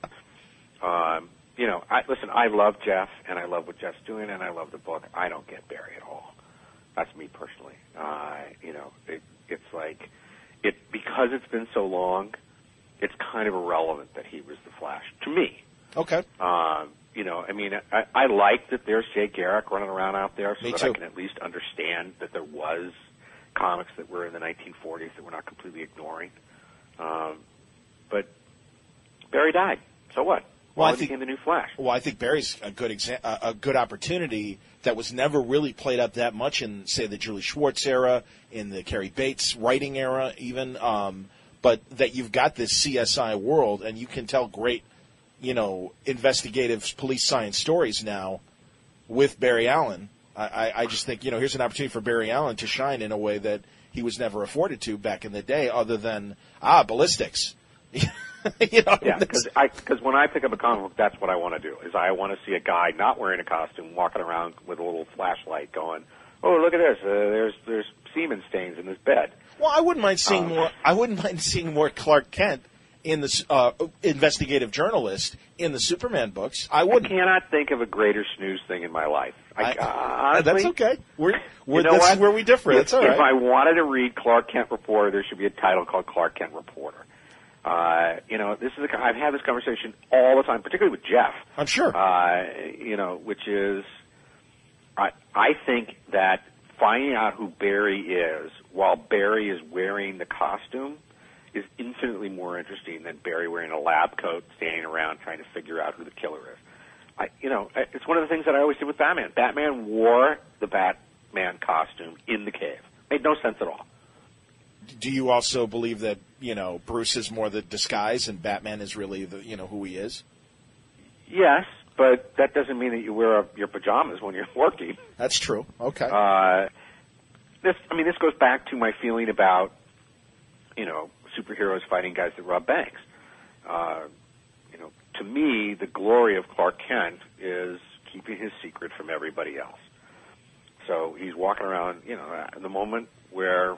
Um, you know, I, listen, I love Jeff, and I love what Jeff's doing, and I love the book. I don't get Barry at all. That's me personally. Uh, you know, it, it's like, it because it's been so long, it's kind of irrelevant that he was the Flash, to me. Okay. Um, you know, I mean, I, I like that there's Jay Garrick running around out there so me that too. I can at least understand that there was comics that were in the nineteen forties that we're not completely ignoring. Um, but Barry died. So what? Well, Why I think, became the new Flash? Well, I think Barry's a good exa- a good opportunity that was never really played up that much in, say, the Julie Schwartz era, in the Cary Bates writing era, even. Um, but that you've got this C S I world and you can tell great, you know, investigative police science stories now with Barry Allen. I, I, I just think, you know, here's an opportunity for Barry Allen to shine in a way that he was never afforded to back in the day, other than, ah, ballistics. you know, yeah, because I, cause when I pick up a comic book, that's what I want to do, is I want to see a guy not wearing a costume walking around with a little flashlight going, oh, look at this, uh, there's there's semen stains in this bed. Well, I wouldn't mind seeing um, more. I wouldn't mind seeing more Clark Kent in the uh, investigative journalist in the Superman books. I wouldn't. I cannot think of a greater snooze thing in my life. I, I, uh, honestly, that's okay. We're, we're you know that's what? where we differ. If, That's all right. If I wanted to read Clark Kent Reporter, there should be a title called Clark Kent Reporter. Uh, you know, this is a, I've had this conversation all the time, particularly with Jeff. I'm sure. Uh, you know, which is, I I think that finding out who Barry is while Barry is wearing the costume is infinitely more interesting than Barry wearing a lab coat, standing around trying to figure out who the killer is. I, you know, it's one of the things that I always did with Batman. Batman wore the Batman costume in the cave. Made no sense at all. Do you also believe that, you know, Bruce is more the disguise and Batman is really the, you know, who he is? Yes, but that doesn't mean that you wear a, your pajamas when you're working. That's true. Okay. Uh, this, I mean, this goes back to my feeling about, you know, superheroes fighting guys that rob banks. Uh, you know, to me, the glory of Clark Kent is keeping his secret from everybody else. So he's walking around, you know, at the moment where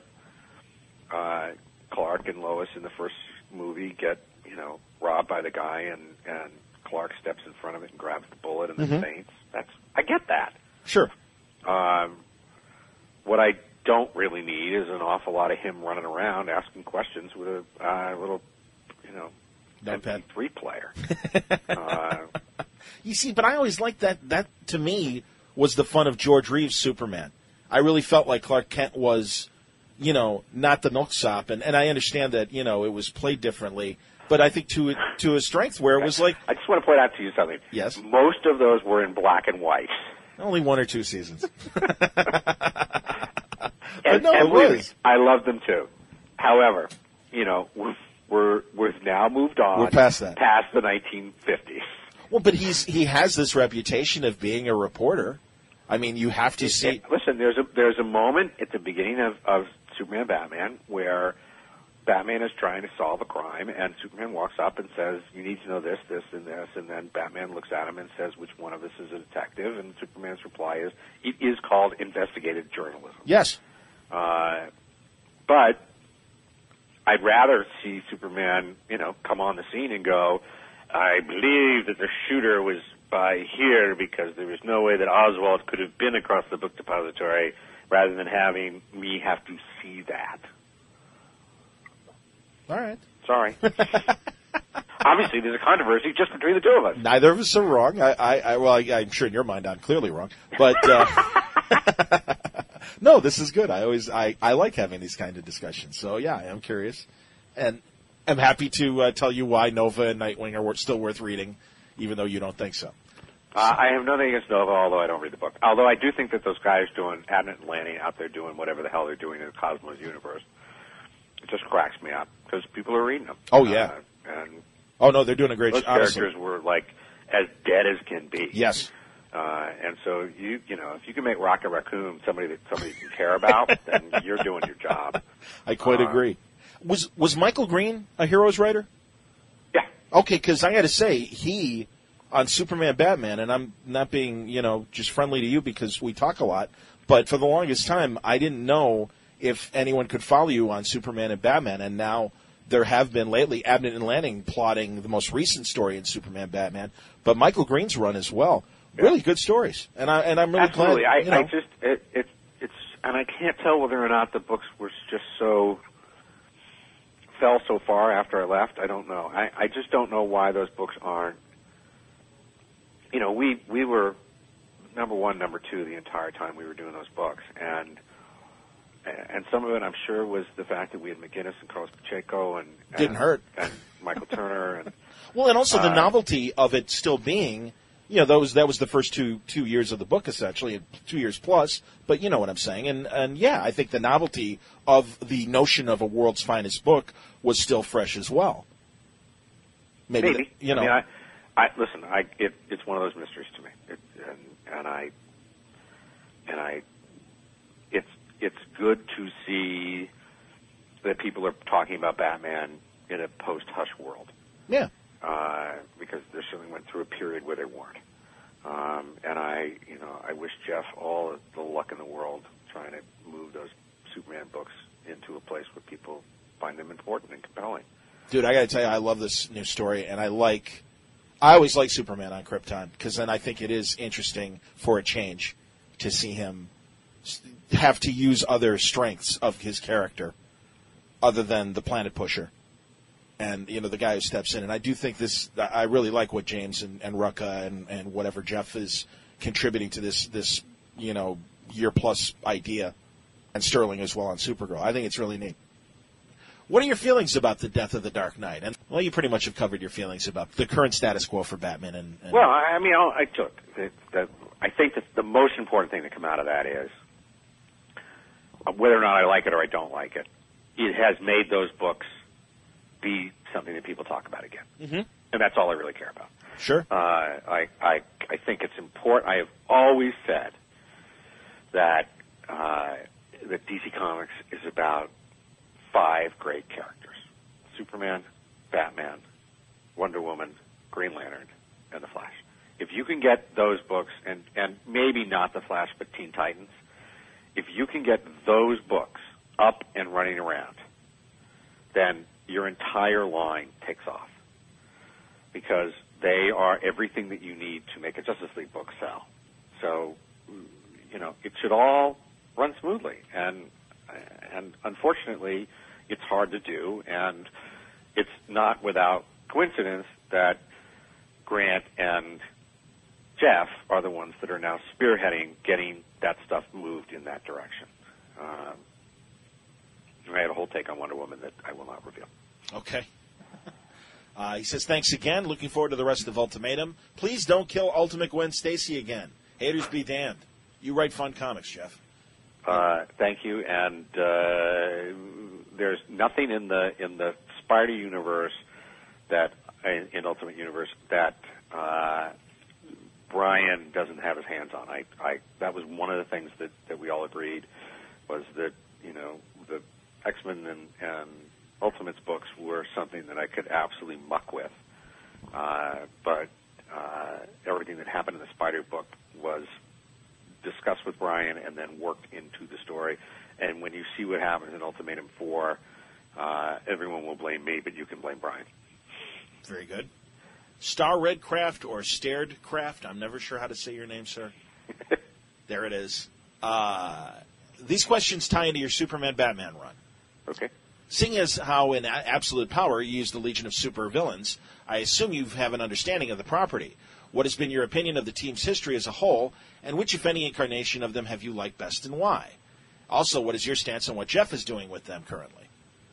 uh, Clark and Lois in the first movie get, you know, robbed by the guy, and, and Clark steps in front of it and grabs the bullet and then mm-hmm. faints. That's, I get that. Sure. Um, what I don't really need is an awful lot of him running around asking questions with a uh, little, you know, M P three player. uh, you see, but I always liked that. That, to me, was the fun of George Reeves' Superman. I really felt like Clark Kent was, you know, not the milksop, and, and I understand that, you know, it was played differently, but I think to to his strength where it was like... I just want to point out to you something. Yes? Most of those were in black and white. Only one or two seasons. And, no, and it was. I love them too. However, you know, we're, we're we've now moved on. We're past that. Past the nineteen fifties. Well, but he's he has this reputation of being a reporter. I mean, you have to see. Listen, there's a there's a moment at the beginning of, of Superman Batman where Batman is trying to solve a crime, and Superman walks up and says, "You need to know this, this, and this," and then Batman looks at him and says, "Which one of us is a detective?" And Superman's reply is, "It is called investigative journalism." Yes. Uh, but I'd rather see Superman, you know, come on the scene and go, "I believe that the shooter was by here because there was no way that Oswald could have been across the book depository," rather than having me have to see that. All right. Sorry. Obviously, there's a controversy just between the two of us. Neither of us are wrong. I, I, I well, I, I'm sure in your mind I'm clearly wrong, but uh, no, this is good. I always, I, I like having these kind of discussions. So yeah, I am curious, and I'm happy to uh, tell you why Nova and Nightwing are still worth reading, even though you don't think so. Uh, I have nothing against Nova, although I don't read the book. Although I do think that those guys doing Abnett and Lanning out there doing whatever the hell they're doing in the Cosmos universe, it just cracks me up because people are reading them. Oh yeah, uh, and oh no, they're doing a great job. job. Those characters were like as dead as can be. Yes. Uh, and so you you know if you can make Rocket Raccoon somebody that somebody can care about, then you're doing your job. I quite uh, agree. Was was Michael Green a heroes writer? Yeah. Okay, because I got to say he on Superman Batman, and I'm not being you know just friendly to you because we talk a lot, but for the longest time I didn't know if anyone could follow you on Superman and Batman, and now there have been lately Abnett and Lanning plotting the most recent story in Superman Batman, but Michael Green's run as well. Yeah. Really good stories, and I and I'm really Absolutely. glad. I, you know. I just it, it it's and I can't tell whether or not the books were just so fell so far after I left. I don't know. I, I just don't know why those books aren't. You know, we we were number one, number two the entire time we were doing those books, and and some of it I'm sure was the fact that we had McGinnis and Carlos Pacheco and, and didn't hurt and Michael Turner and well, and also the uh, novelty of it still being. you know, those that was the first two two years of the book, essentially, two years plus. But you know what I'm saying. And, and yeah, I think the novelty of the notion of a world's finest book was still fresh as well. Maybe, Maybe. The, you know. I mean, I, I, listen, I, it, it's one of those mysteries to me. It, and, and I, and I, it's, it's good to see that people are talking about Batman in a post-Hush world. Yeah. Uh, because they certainly went through a period where they weren't. Um, and I, you know, I wish Jeff all the luck in the world trying to move those Superman books into a place where people find them important and compelling. Dude, I got to tell you, I love this new story, and I like, I always like Superman on Krypton, because then I think it is interesting for a change to see him have to use other strengths of his character other than the Planet Pusher. And, you know, the guy who steps in. And I do think this, I really like what James and, and Rucka and, and whatever Jeff is contributing to this, this, you know, year-plus idea, and Sterling as well on Supergirl. I think it's really neat. What are your feelings about the death of the Dark Knight? And, well, you pretty much have covered your feelings about the current status quo for Batman. And, and Well, I mean, I'll, I took, the, the, I think that the most important thing to come out of that is, whether or not I like it or I don't like it, it has made those books be something that people talk about again. Mm-hmm. And that's all I really care about. Sure. Uh, I, I, I think it's important. I have always said that, uh, that D C Comics is about five great characters: Superman, Batman, Wonder Woman, Green Lantern, and the Flash. If you can get those books, and, and maybe not the Flash, but Teen Titans, if you can get those books up and running around, then your entire line takes off, because they are everything that you need to make a Justice League book sell. So, you know, it should all run smoothly, and and unfortunately, it's hard to do, and it's not without coincidence that Grant and Jeff are the ones that are now spearheading getting that stuff moved in that direction. Um, I had a whole take on Wonder Woman that I will not reveal. Okay. Uh, he says, thanks again. Looking forward to the rest of Ultimatum. Please don't kill Ultimate Gwen Stacy again. Haters be damned. You write fun comics, Jeff. Uh, thank you. And uh, there's nothing in the in the Spider universe that in, in Ultimate Universe that uh, Brian doesn't have his hands on. I, I that was one of the things that, that we all agreed was that, you know, the X-Men and, and Ultimates books were something that I could absolutely muck with. Uh, but uh, everything that happened in the Spider book was discussed with Brian and then worked into the story. And when you see what happens in Ultimatum four, uh, everyone will blame me, but you can blame Brian. Very good. Star Red Craft or Stared Craft. I'm never sure how to say your name, sir. There it is. Uh, these questions tie into your Superman Batman run. Okay. Seeing as how in Absolute Power you use the Legion of Supervillains, I assume you have an understanding of the property. What has been your opinion of the team's history as a whole, and which, if any, incarnation of them have you liked best and why? Also, what is your stance on what Jeff is doing with them currently?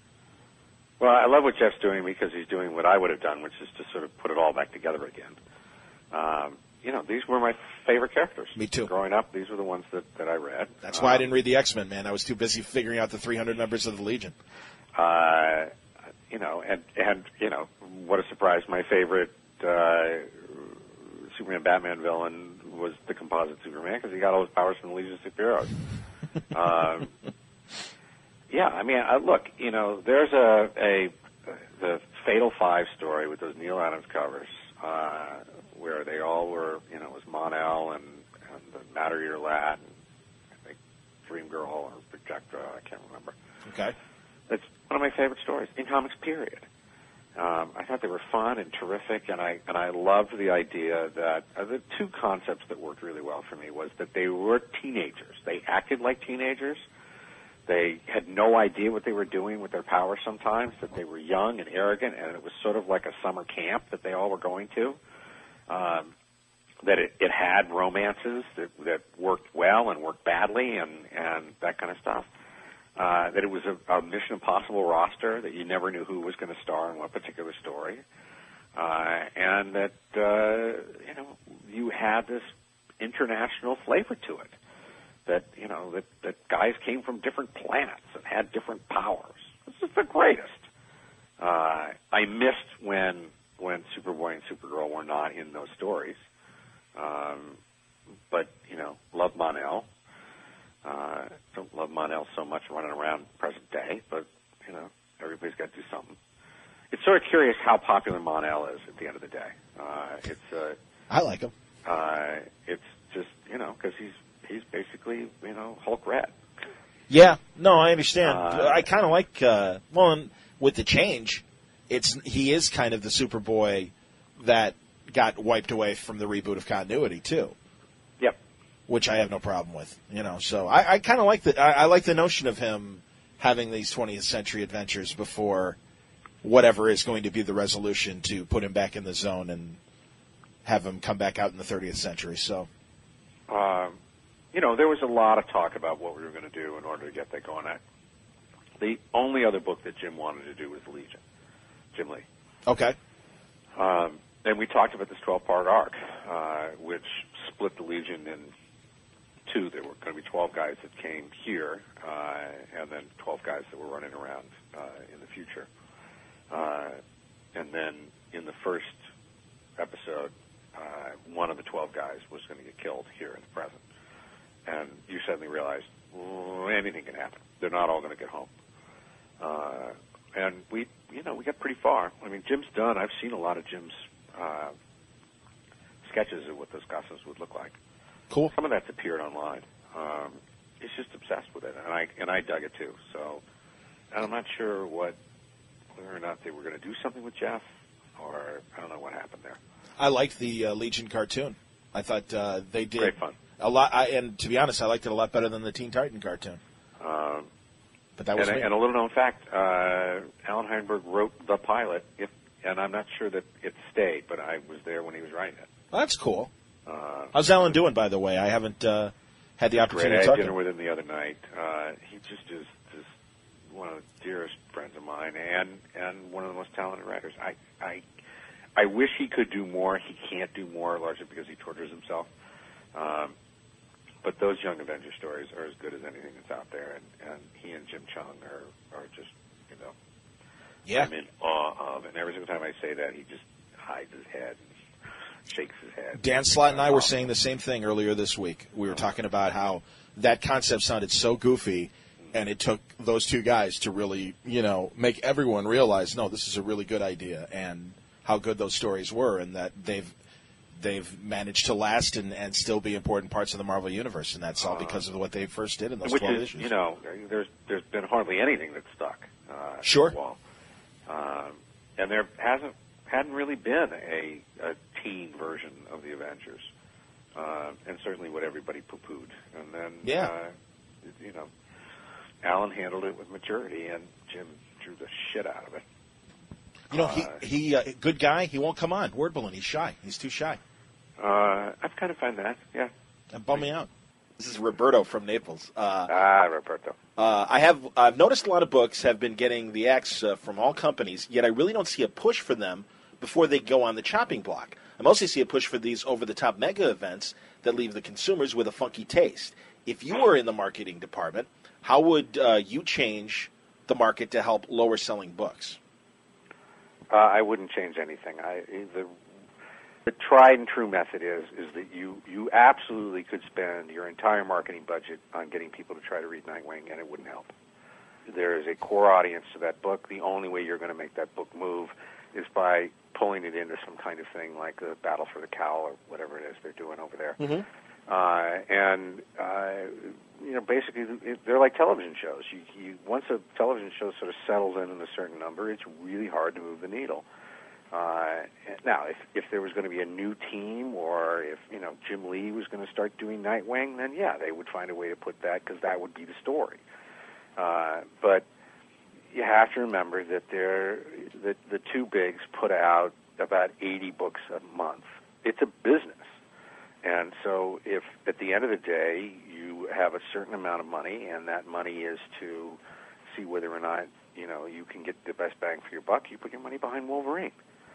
Well, I love what Jeff's doing because he's doing what I would have done, which is to sort of put it all back together again. Um, you know, these were my favorite characters. Me too. Growing up, these were the ones that, that I read. That's why um, I didn't read the X-Men, man. I was too busy figuring out the three hundred members of the Legion. Uh, you know, and, and, you know, what a surprise. My favorite uh, Superman Batman villain was the composite Superman because he got all his powers from the Legion of Superheroes. um, yeah, I mean, uh, look, you know, there's a, a the Fatal Five story with those Neil Adams covers uh, where they all were, you know, it was Mon-El and, and the Matter Your Lad and I think Dream Girl or Projectra, I can't remember. Okay. It's one of my favorite stories in comics, period. Um, I thought they were fun and terrific, and I and I loved the idea that uh, the two concepts that worked really well for me was that they were teenagers. They acted like teenagers. They had no idea what they were doing with their powers sometimes, that they were young and arrogant, and it was sort of like a summer camp that they all were going to. Um, that it, it had romances that, that worked well and worked badly and, and that kind of stuff. Uh, that it was a, a Mission Impossible roster, that you never knew who was going to star in what particular story. uh, and that uh, you know you had this international flavor to it. That you know that, that guys came from different planets and had different powers. This is the greatest. Uh, I missed when when Superboy and Supergirl were not in those stories, um, but you know, love Mon-El. Uh, don't love Mon-El so much running around present day, but you know, everybody's got to do something. It's sort of curious how popular Mon-El is at the end of the day. Uh, it's uh, I like him. Uh, it's just you know because he's he's basically you know Hulk Red. Yeah, no, I understand. Uh, I kind of like uh, well, and with the change, it's he is kind of the Superboy that got wiped away from the reboot of continuity too. Yep. Which I have no problem with, you know. So I, I kind of like the I, I like the notion of him having these twentieth century adventures before whatever is going to be the resolution to put him back in the zone and have him come back out in the thirtieth century. So, um, you know, there was a lot of talk about what we were going to do in order to get that going. I, the only other book that Jim wanted to do was Legion, Jim Lee. Okay. Um, and we talked about this twelve-part arc, uh, which split the Legion in two. There were going to be twelve guys that came here, uh, and then twelve guys that were running around uh, in the future. Uh, and then in the first episode, uh, one of the twelve guys was going to get killed here in the present. And you suddenly realized, well, anything can happen. They're not all going to get home. Uh, and we, you know, we got pretty far. I mean, Jim's done. I've seen a lot of Jim's uh, sketches of what those costumes would look like. Cool. Some of that's appeared online. Um, he's just obsessed with it, and I and I dug it too. So, and I'm not sure what whether or not they were going to do something with Jeff, or I don't know what happened there. I liked the uh, Legion cartoon. I thought uh, they did great fun. A lot, I, and to be honest, I liked it a lot better than the Teen Titan cartoon. Um, but that was and, me. and a little known fact: uh, Alan Heinberg wrote the pilot, if, and I'm not sure that it stayed, but I was there when he was writing it. Well, that's cool. Uh, How's Alan doing, by the way? I haven't uh, had the opportunity great. to talk I had to dinner him. with him the other night. Uh, he just is just one of the dearest friends of mine, and and one of the most talented writers. I I I wish he could do more. He can't do more, largely because he tortures himself. Um, but those Young Avenger stories are as good as anything that's out there, and, and he and Jim Chung are, are just, you know, Yeah. I'm in awe of. And every single time I say that, he just hides his head and shakes his head. Dan Slott and I were saying the same thing earlier this week. We were talking about how that concept sounded so goofy, and it took those two guys to really, you know, make everyone realize, no, this is a really good idea, and how good those stories were, and that they've they've managed to last and, and still be important parts of the Marvel Universe, and that's all because of what they first did in those Which twelve is, issues. you know, there's there's been hardly anything that's stuck. Uh, Sure. Well, um, and there hasn't hadn't really been a, a teen version of the Avengers, uh, and certainly what everybody poo-pooed. And then, Yeah. uh, you know, Alan handled it with maturity, and Jim drew the shit out of it. You know, he, Uh, he uh, good guy, he won't come on. Word balloon, he's shy. He's too shy. Uh, I've kind of find that, yeah. That bummed me out. This is Roberto from Naples. Uh, Ah, Roberto. Uh, I have I've noticed a lot of books have been getting the axe uh, from all companies, yet I really don't see a push for them before they go on the chopping block. I mostly see a push for these over-the-top mega events that leave the consumers with a funky taste. If you were in the marketing department, how would uh, you change the market to help lower-selling books? Uh, I wouldn't change anything. I, the, the tried and true method is is that you, you absolutely could spend your entire marketing budget on getting people to try to read Nightwing, and it wouldn't help. There is a core audience to that book. The only way you're going to make that book move is by pulling it into some kind of thing like the Battle for the Cowl or whatever it is they're doing over there. Mm-hmm. Uh, and, uh, you know, basically it, they're like television shows. You, you, once a television show sort of settles in at a certain number, it's really hard to move the needle. Uh, now, if, if there was going to be a new team or if, you know, Jim Lee was going to start doing Nightwing, then, yeah, they would find a way to put that because that would be the story. Uh, but you have to remember that they're, that the two bigs put out about eighty books a month. It's a business. And so if at the end of the day you have a certain amount of money and that money is to see whether or not, you know, you can get the best bang for your buck, you put your money behind Wolverine.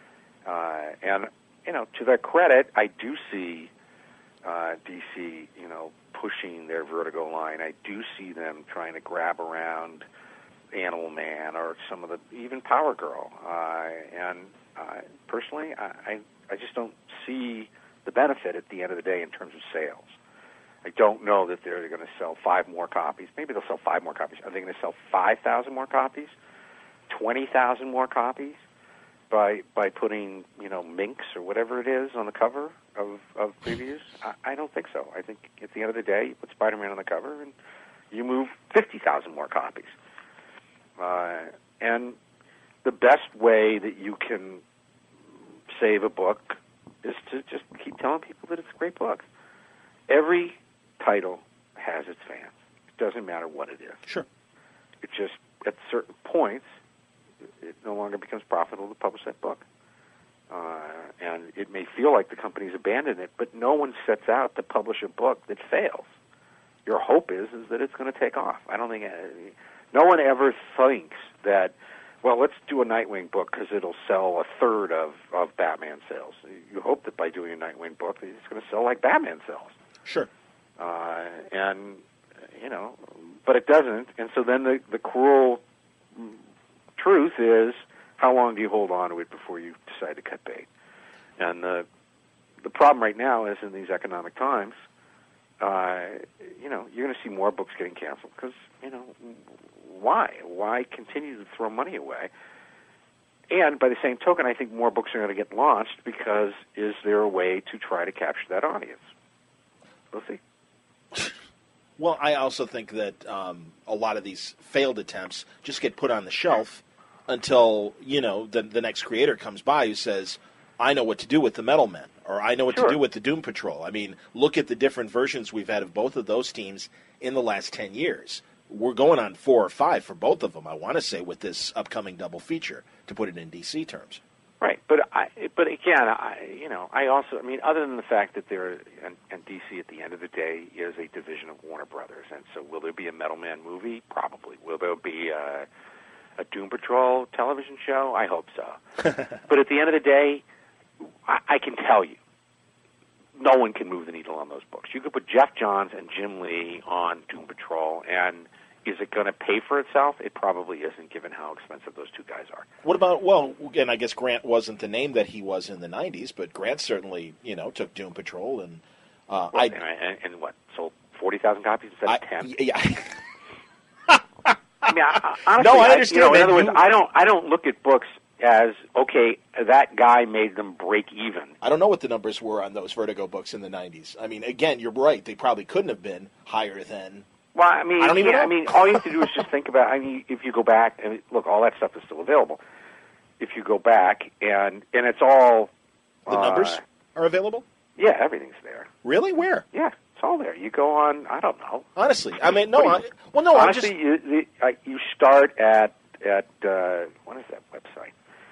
Uh, and, you know, to their credit, I do see uh, D C, you know, pushing their Vertigo line. I do see them trying to grab around Animal Man or some of the, even Power Girl. Uh, and uh, personally, I, I, I just don't see the benefit at the end of the day in terms of sales. I don't know that they're going to sell five more copies. Maybe they'll sell five more copies. Are they going to sell five thousand more copies? twenty thousand more copies by by putting, you know, minks or whatever it is on the cover of, of previews? I, I don't think so. I think at the end of the day, you put Spider-Man on the cover and you move fifty thousand more copies. Uh, and the best way that you can save a book is to just keep telling people that it's a great book. Every title has its fans. It doesn't matter what it is. Sure. It just, at certain points, it no longer becomes profitable to publish that book. Uh, and it may feel like the company's abandoned it, but no one sets out to publish a book that fails. Your hope is is that it's going to take off. I don't think, uh, no one ever thinks that, well, let's do a Nightwing book because it'll sell a third of, of Batman sales. You hope that by doing a Nightwing book, it's going to sell like Batman sells. Sure. Uh, and, you know, but it doesn't. And so then the, the cruel truth is, how long do you hold on to it before you decide to cut bait? And the, the problem right now is in these economic times, uh, you know, you're going to see more books getting canceled because, you know, why? Why continue to throw money away? And by the same token, I think more books are going to get launched because is there a way to try to capture that audience? We'll see. Well, I also think that um, a lot of these failed attempts just get put on the shelf until, you know, the, the next creator comes by who says, I know what to do with the Metal Men, or I know what Sure. to do with the Doom Patrol. I mean, look at the different versions we've had of both of those teams in the last ten years. We're going on four or five for both of them, I want to say, with this upcoming double feature, to put it in D C terms. Right, but I, but again, I, you know, I also, I mean, other than the fact that they're, and, and D C at the end of the day is a division of Warner Brothers, and so will there be a Metal Man movie? Probably. Will there be a, a Doom Patrol television show? I hope so. But at the end of the day, I, I can tell you, no one can move the needle on those books. You could put Jeff Johns and Jim Lee on Doom Patrol, and is it going to pay for itself? It probably isn't, given how expensive those two guys are. What about, well, again, I guess Grant wasn't the name that he was in the nineties, but Grant certainly, you know, took Doom Patrol and... Uh, well, I, and, and what, sold forty thousand copies instead I, of ten? Yeah. I mean, I, honestly, no, I understand. I, you know, in man. other words, You, I don't, I don't look at books as, okay, that guy made them break even. I don't know what the numbers were on those Vertigo books in the nineties. I mean, again, you're right. They probably couldn't have been higher than... Well, I mean, I don't even yeah, know. I mean, all you have to do is just think about. I mean, if you go back and look, all that stuff is still available. If you go back and and it's all The uh, numbers are available? Yeah, everything's there. Really? Where? Yeah, it's all there. You go on. I don't know. Honestly, I mean, no. What I, do you- well, no. Honestly, I'm just. you the, uh, you start at at uh, what is that website?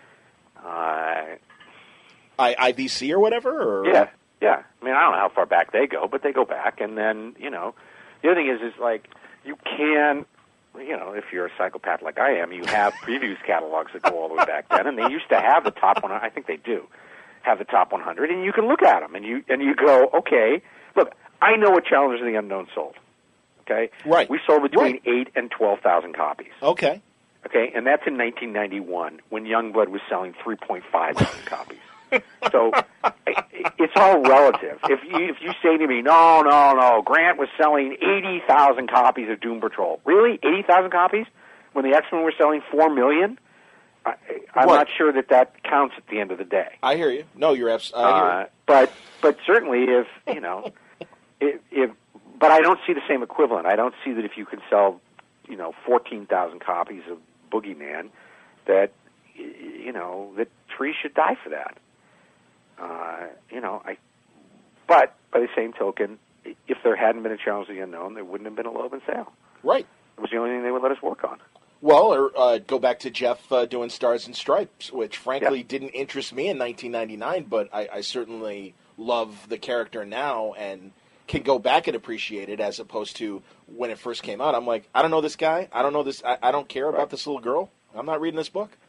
Uh, I, I V C or whatever? Or? yeah, yeah. I mean, I don't know how far back they go, but they go back, and then you know. The other thing is, is like, you can, you know, if you're a psychopath like I am, you have previews catalogs that go all the way back then, and they used to have the top one hundred, I think they do, have the top one hundred, and you can look at them, and you and you go, okay, look, I know what Challengers of the Unknown sold, okay? Right. We sold between Right. eight and twelve thousand copies, Okay. okay? And that's in nineteen ninety-one, when Youngblood was selling three point five million copies. So it's all relative. If you if you say to me, no, no, no, Grant was selling eighty thousand copies of Doom Patrol. Really? eighty thousand copies? When the X-Men were selling four million? I, I'm What? not sure that that counts at the end of the day. I hear you. No, you're absolutely. I hear Uh, but but certainly if, you know, if, if but I don't see the same equivalent. I don't see that if you can sell, you know, fourteen thousand copies of Boogeyman, that, you know, that trees should die for that. Uh, you know, I. But by the same token, if there hadn't been a Challenge of the Unknown, there wouldn't have been a Loeb and Sale. you. Right. It was the only thing they would let us work on. Well, or uh, go back to Jeff uh, doing Stars and Stripes, which frankly Yep. didn't interest me in nineteen ninety-nine, but I, I certainly love the character now and can go back and appreciate it, as opposed to when it first came out. I'm like, I don't know this guy. I don't know this. I, I don't care about Right. this little girl. I'm not reading this book.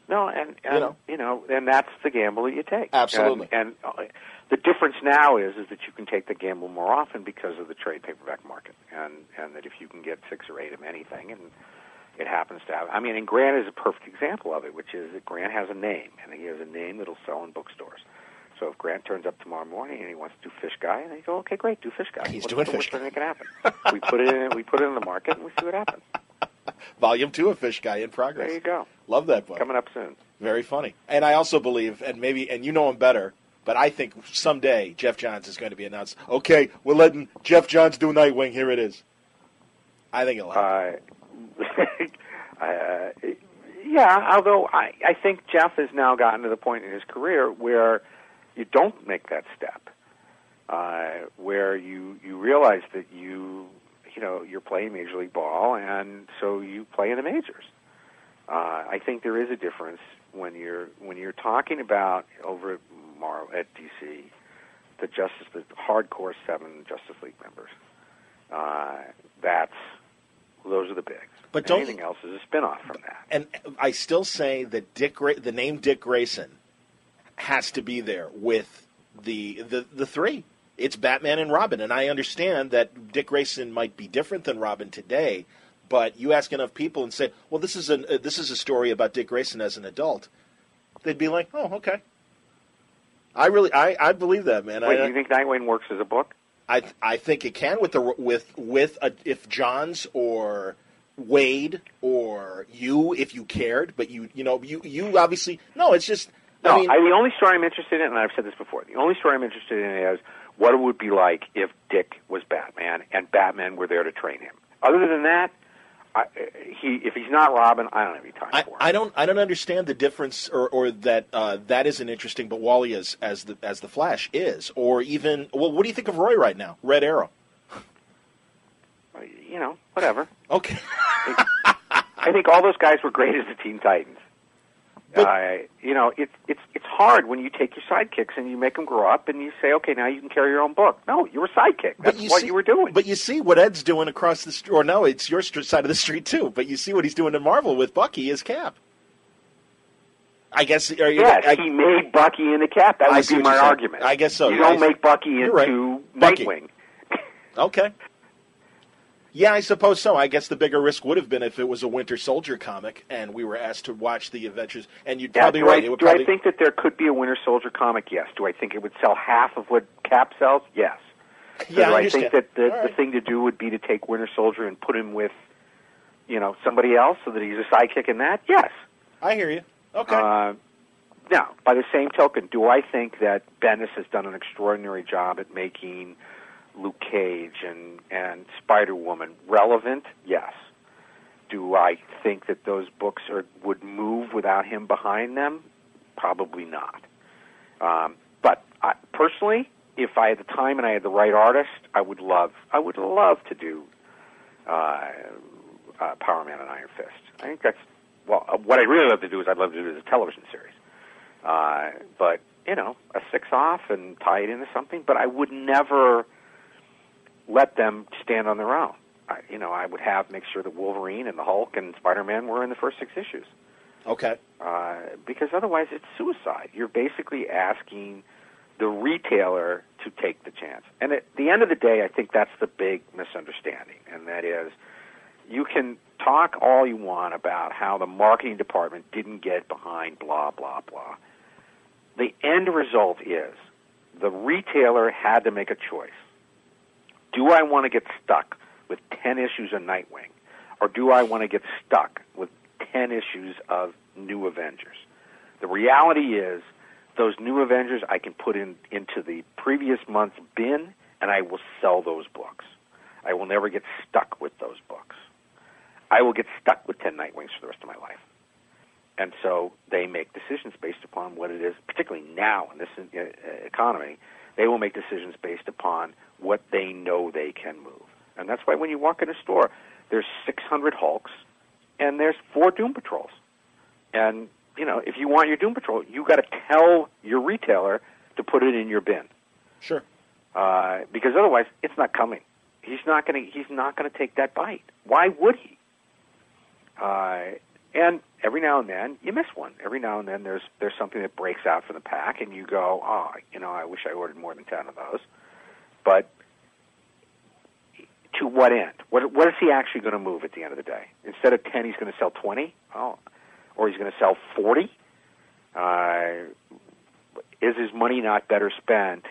No, and, and you know, you know, and that's the gamble that you take. Absolutely. And, and uh, the difference now is is that you can take the gamble more often because of the trade paperback market, and and that if you can get six or eight of anything, and it happens to have. I mean, and Grant is a perfect example of it, which is that Grant has a name, and he has a name that'll sell in bookstores. So if Grant turns up tomorrow morning and he wants to do Fish Guy, and they go, okay, great, do Fish Guy. He's What's doing the Fish worst thing that can happen? we put it in, we put it in the market, and we see what happens. Volume two of Fish Guy in progress. There you go. Love that book. Coming up soon. Very funny. And I also believe, and maybe, and you know him better, but I think someday Jeff Johns is going to be announced. Okay, we're letting Jeff Johns do Nightwing. Here it is. I think it'll happen. Uh, uh, yeah, although I, I think Jeff has now gotten to the point in his career where you don't make that step, uh, where you you realize that you you know you're playing Major League Ball, and so you play in the majors. Uh, I think there is a difference when you're when you're talking about over at Mar at D C the Justice the hardcore seven Justice League members. Uh, that's those are the bigs. But don't, anything else is a spinoff from that. And I still say that Dick Gra- the name Dick Grayson has to be there with the, the the three. It's Batman and Robin, and I understand that Dick Grayson might be different than Robin today. But you ask enough people and say, "Well, this is a uh, this is a story about Dick Grayson as an adult," they'd be like, "Oh, okay." I really, I, I believe that, man. Wait, I, do you think Nightwing works as a book? I I think it can with the with with a, if Johns or Wade or you, if you cared, but you you know you you obviously no. It's just no. I mean, I, the only story I'm interested in, and I've said this before, the only story I'm interested in is what it would be like if Dick was Batman and Batman were there to train him. Other than that. I, he, if he's not Robin, I don't have any time I, for him. I don't. I don't understand the difference, or, or that uh, that isn't interesting. But Wally as as the as the Flash is, or even well, what do you think of Roy right now? Red Arrow. You know, whatever. Okay. I think all those guys were great as the Teen Titans. But, uh, you know, it's it's it's hard when you take your sidekicks and you make them grow up and you say, okay, now you can carry your own book. No, you're a sidekick. That's you what see, you were doing. But you see what Ed's doing across the street, or no, it's your st- side of the street too. But you see what he's doing in Marvel with Bucky as Cap. I guess. Are you, yes, I, he made Bucky into Cap. That I would see be what my you're saying. argument. I guess so. You don't I, make Bucky you're into right. Bucky. Nightwing. Okay. Yeah, I suppose so. I guess the bigger risk would have been if it was a Winter Soldier comic and we were asked to watch the adventures. And you'd Yeah, probably do right. I, It would do probably... I think that there could be a Winter Soldier comic? Yes. Do I think it would sell half of what Cap sells? Yes. So yeah, do I, I think that the, right. the thing to do would be to take Winter Soldier and put him with, you know, somebody else so that he's a sidekick in that? Yes. I hear you. Okay. Uh, now, by the same token, do I think that Bendis has done an extraordinary job at making Luke Cage and, and Spider-Woman relevant? Yes. Do I think that those books are, would move without him behind them? Probably not. Um, but I, personally, if I had the time and I had the right artist, I would love, I would love to do uh, uh, Power Man and Iron Fist. I think that's well. Uh, what I'd really love to do is I'd love to do it as a television series. Uh, but you know, a six off and tie it into something. But I would never let them stand on their own. I, you know, I would have make sure that Wolverine and the Hulk and Spider-Man were in the first six issues. Okay. Uh, because otherwise it's suicide. You're basically asking the retailer to take the chance. And at the end of the day, I think that's the big misunderstanding, and that is you can talk all you want about how the marketing department didn't get behind blah, blah, blah. The end result is the retailer had to make a choice. Do I want to get stuck with ten issues of Nightwing, or do I want to get stuck with ten issues of New Avengers? The reality is those New Avengers I can put in into the previous month's bin, and I will sell those books. I will never get stuck with those books. I will get stuck with ten Nightwings for the rest of my life. And so they make decisions based upon what it is, particularly now in this uh, economy, they will make decisions based upon what they know they can move. And that's why when you walk in a store, there's six hundred Hulks and there's four Doom Patrols. And, you know, if you want your Doom Patrol, you got to tell your retailer to put it in your bin. Sure. Uh, because otherwise, it's not coming. He's not going to. He's not going to take that bite. Why would he? Uh, And every now and then you miss one. Every now and then there's there's something that breaks out from the pack, and you go, oh, you know, I wish I ordered more than ten of those. But to what end? What what is he actually going to move at the end of the day? Instead of ten, he's going to sell twenty, oh, or he's going to sell forty. Uh, is his money not better spent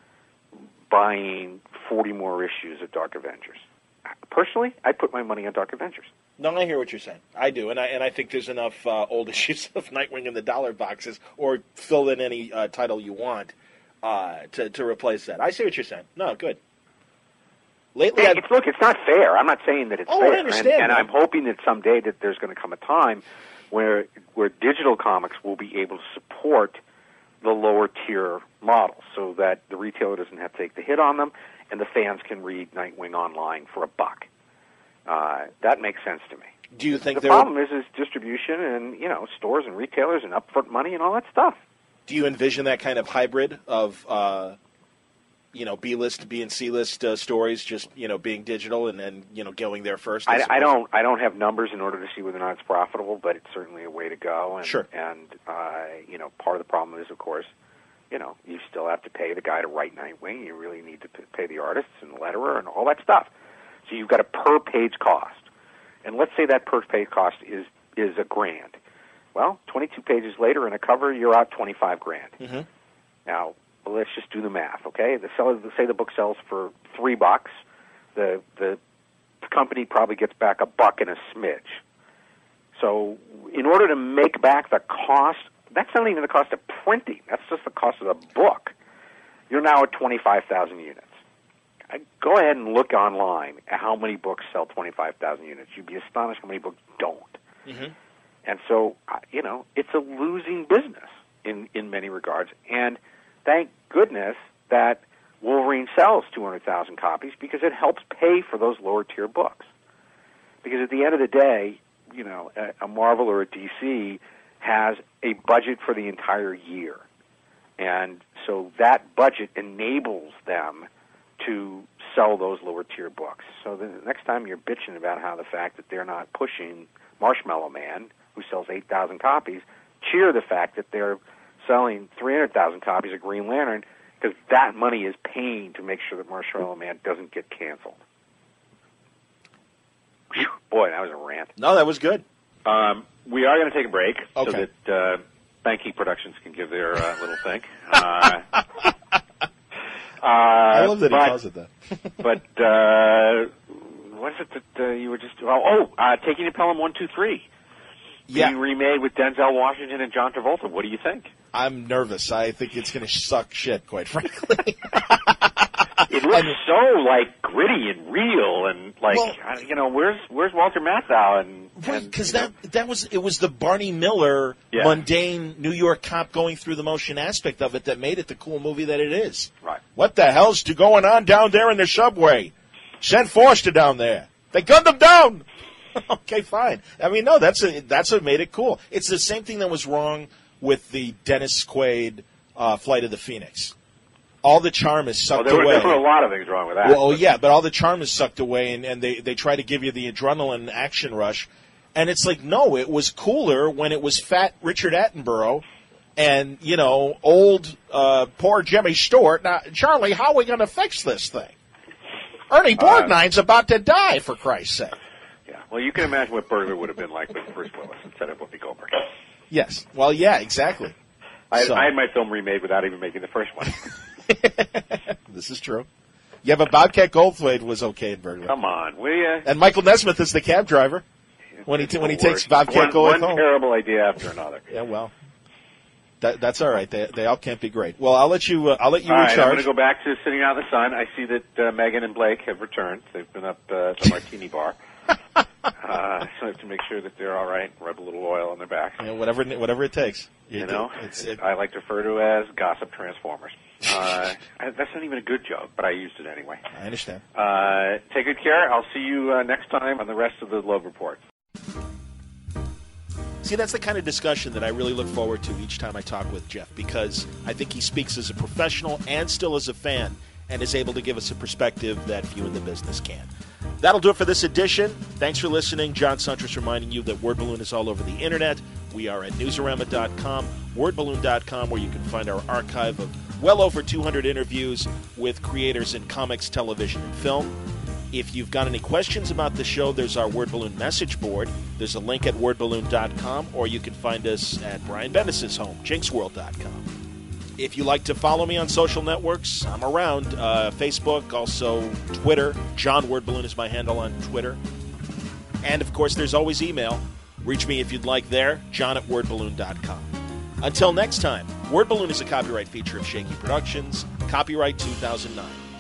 buying forty more issues of Dark Avengers? Personally, I'd put my money on Dark Avengers. No, I hear what you're saying. I do, and I and I think there's enough uh, old issues of Nightwing in the dollar boxes, or fill in any uh, title you want uh, to to replace that. I see what you're saying. No, good. Lately, it's, look, it's not fair. I'm not saying that it's oh, fair, I understand, and, and I'm hoping that someday that there's going to come a time where where digital comics will be able to support the lower tier models, so that the retailer doesn't have to take the hit on them, and the fans can read Nightwing online for a buck. Uh, that makes sense to me. Do you think the there problem would... is is distribution and you know stores and retailers and upfront money and all that stuff? Do you envision that kind of hybrid of uh, you know B-list, B and C-list uh, stories just you know being digital and then you know going there first? I, I don't I don't have numbers in order to see whether or not it's profitable, but it's certainly a way to go. And, sure. And uh, you know part of the problem is, of course, you know you still have to pay the guy to write Nightwing. You really need to pay the artists and the letterer and all that stuff. So you've got a per-page cost. And let's say that per-page cost is, is a grand. Well, twenty-two pages later in a cover, you're out twenty-five grand. Mm-hmm. Now, well, let's just do the math, okay? The seller, say the book sells for three bucks. The, the company probably gets back a buck and a smidge. So in order to make back the cost, that's not even the cost of printing. That's just the cost of the book. You're now at twenty-five thousand units. Go ahead and look online at how many books sell twenty-five thousand units. You'd be astonished how many books don't. Mm-hmm. And so, you know, it's a losing business in, in many regards. And thank goodness that Wolverine sells two hundred thousand copies because it helps pay for those lower-tier books. Because at the end of the day, you know, a, a Marvel or a D C has a budget for the entire year. And so that budget enables them to sell those lower-tier books. So the next time you're bitching about how the fact that they're not pushing Marshmallow Man, who sells eight thousand copies, cheer the fact that they're selling three hundred thousand copies of Green Lantern, because that money is paying to make sure that Marshmallow Man doesn't get canceled. Whew, boy, that was a rant. No, that was good. Um, we are going to take a break okay. so that uh, Banky Productions can give their uh, little think. Uh, Uh, I love that but, he calls it that. but uh, what is it that uh, you were just... Oh, oh uh, Taking the Pelham one two three. Yeah. Being remade with Denzel Washington and John Travolta. What do you think? I'm nervous. I think it's going to suck shit, quite frankly. It looks I mean, so, like, gritty and real and, like, well, you know, where's where's Walter Matthau? And, right, because that, that was, it was the Barney Miller, yeah. mundane New York cop going through the motion aspect of it that made it the cool movie that it is. Right. What the hell's going on down there in the subway? Send Forster down there. They gunned him down. Okay, fine. I mean, no, that's a, that's what made it cool. It's the same thing that was wrong with the Dennis Quaid uh, Flight of the Phoenix. All the charm is sucked well, there away. Were, there were a lot of things wrong with that. Well, oh, yeah, but all the charm is sucked away, and, and they, they try to give you the adrenaline action rush. And it's like, no, it was cooler when it was fat Richard Attenborough and, you know, old uh, poor Jimmy Stewart. Now, Charlie, how are we going to fix this thing? Ernie Borgnine's uh, about to die, for Christ's sake. Yeah, well, you can imagine what Burger would have been like with Bruce Willis instead of Whoopi Goldberg. Yes, well, yeah, exactly. I, so. I had my film remade without even making the first one. This is true. Yeah, but Bobcat Goldthwait was okay in Burglar. Come on, will you? And Michael Nesmith is the cab driver when he t- when he takes Bobcat Goldthwait home. One terrible idea after another. Yeah, well, that, that's all right. They they all can't be great. Well, I'll let you. Uh, I'll let you all recharge. Right, I'm going to go back to sitting out in the sun. I see that uh, Megan and Blake have returned. They've been up uh, at the Martini Bar. uh, so I have to make sure that they're all right. Rub a little oil on their backs. Yeah, whatever whatever it takes. You, you know, it's, it, I like to refer to as gossip transformers. Uh, that's not even a good joke, but I used it anyway. I understand. Uh, take good care. I'll see you uh, next time on the rest of the Loeb Report. See, that's the kind of discussion that I really look forward to each time I talk with Jeff, because I think he speaks as a professional and still as a fan and is able to give us a perspective that few in the business can. That'll do it for this edition. Thanks for listening. John Suntress reminding you that Word Balloon is all over the internet. We are at newsarama dot com, word balloon dot com, where you can find our archive of well over two hundred interviews with creators in comics, television, and film. If you've got any questions about the show, there's our Word Balloon message board. There's a link at word balloon dot com, or you can find us at Brian Bendis' home, jinx world dot com. If you like to follow me on social networks, I'm around. Uh, Facebook, also Twitter. John Word Balloon is my handle on Twitter. And, of course, there's always email. Reach me if you'd like there, john at word balloon dot com. Until next time, Word Balloon is a copyright feature of Shaky Productions, copyright two thousand nine.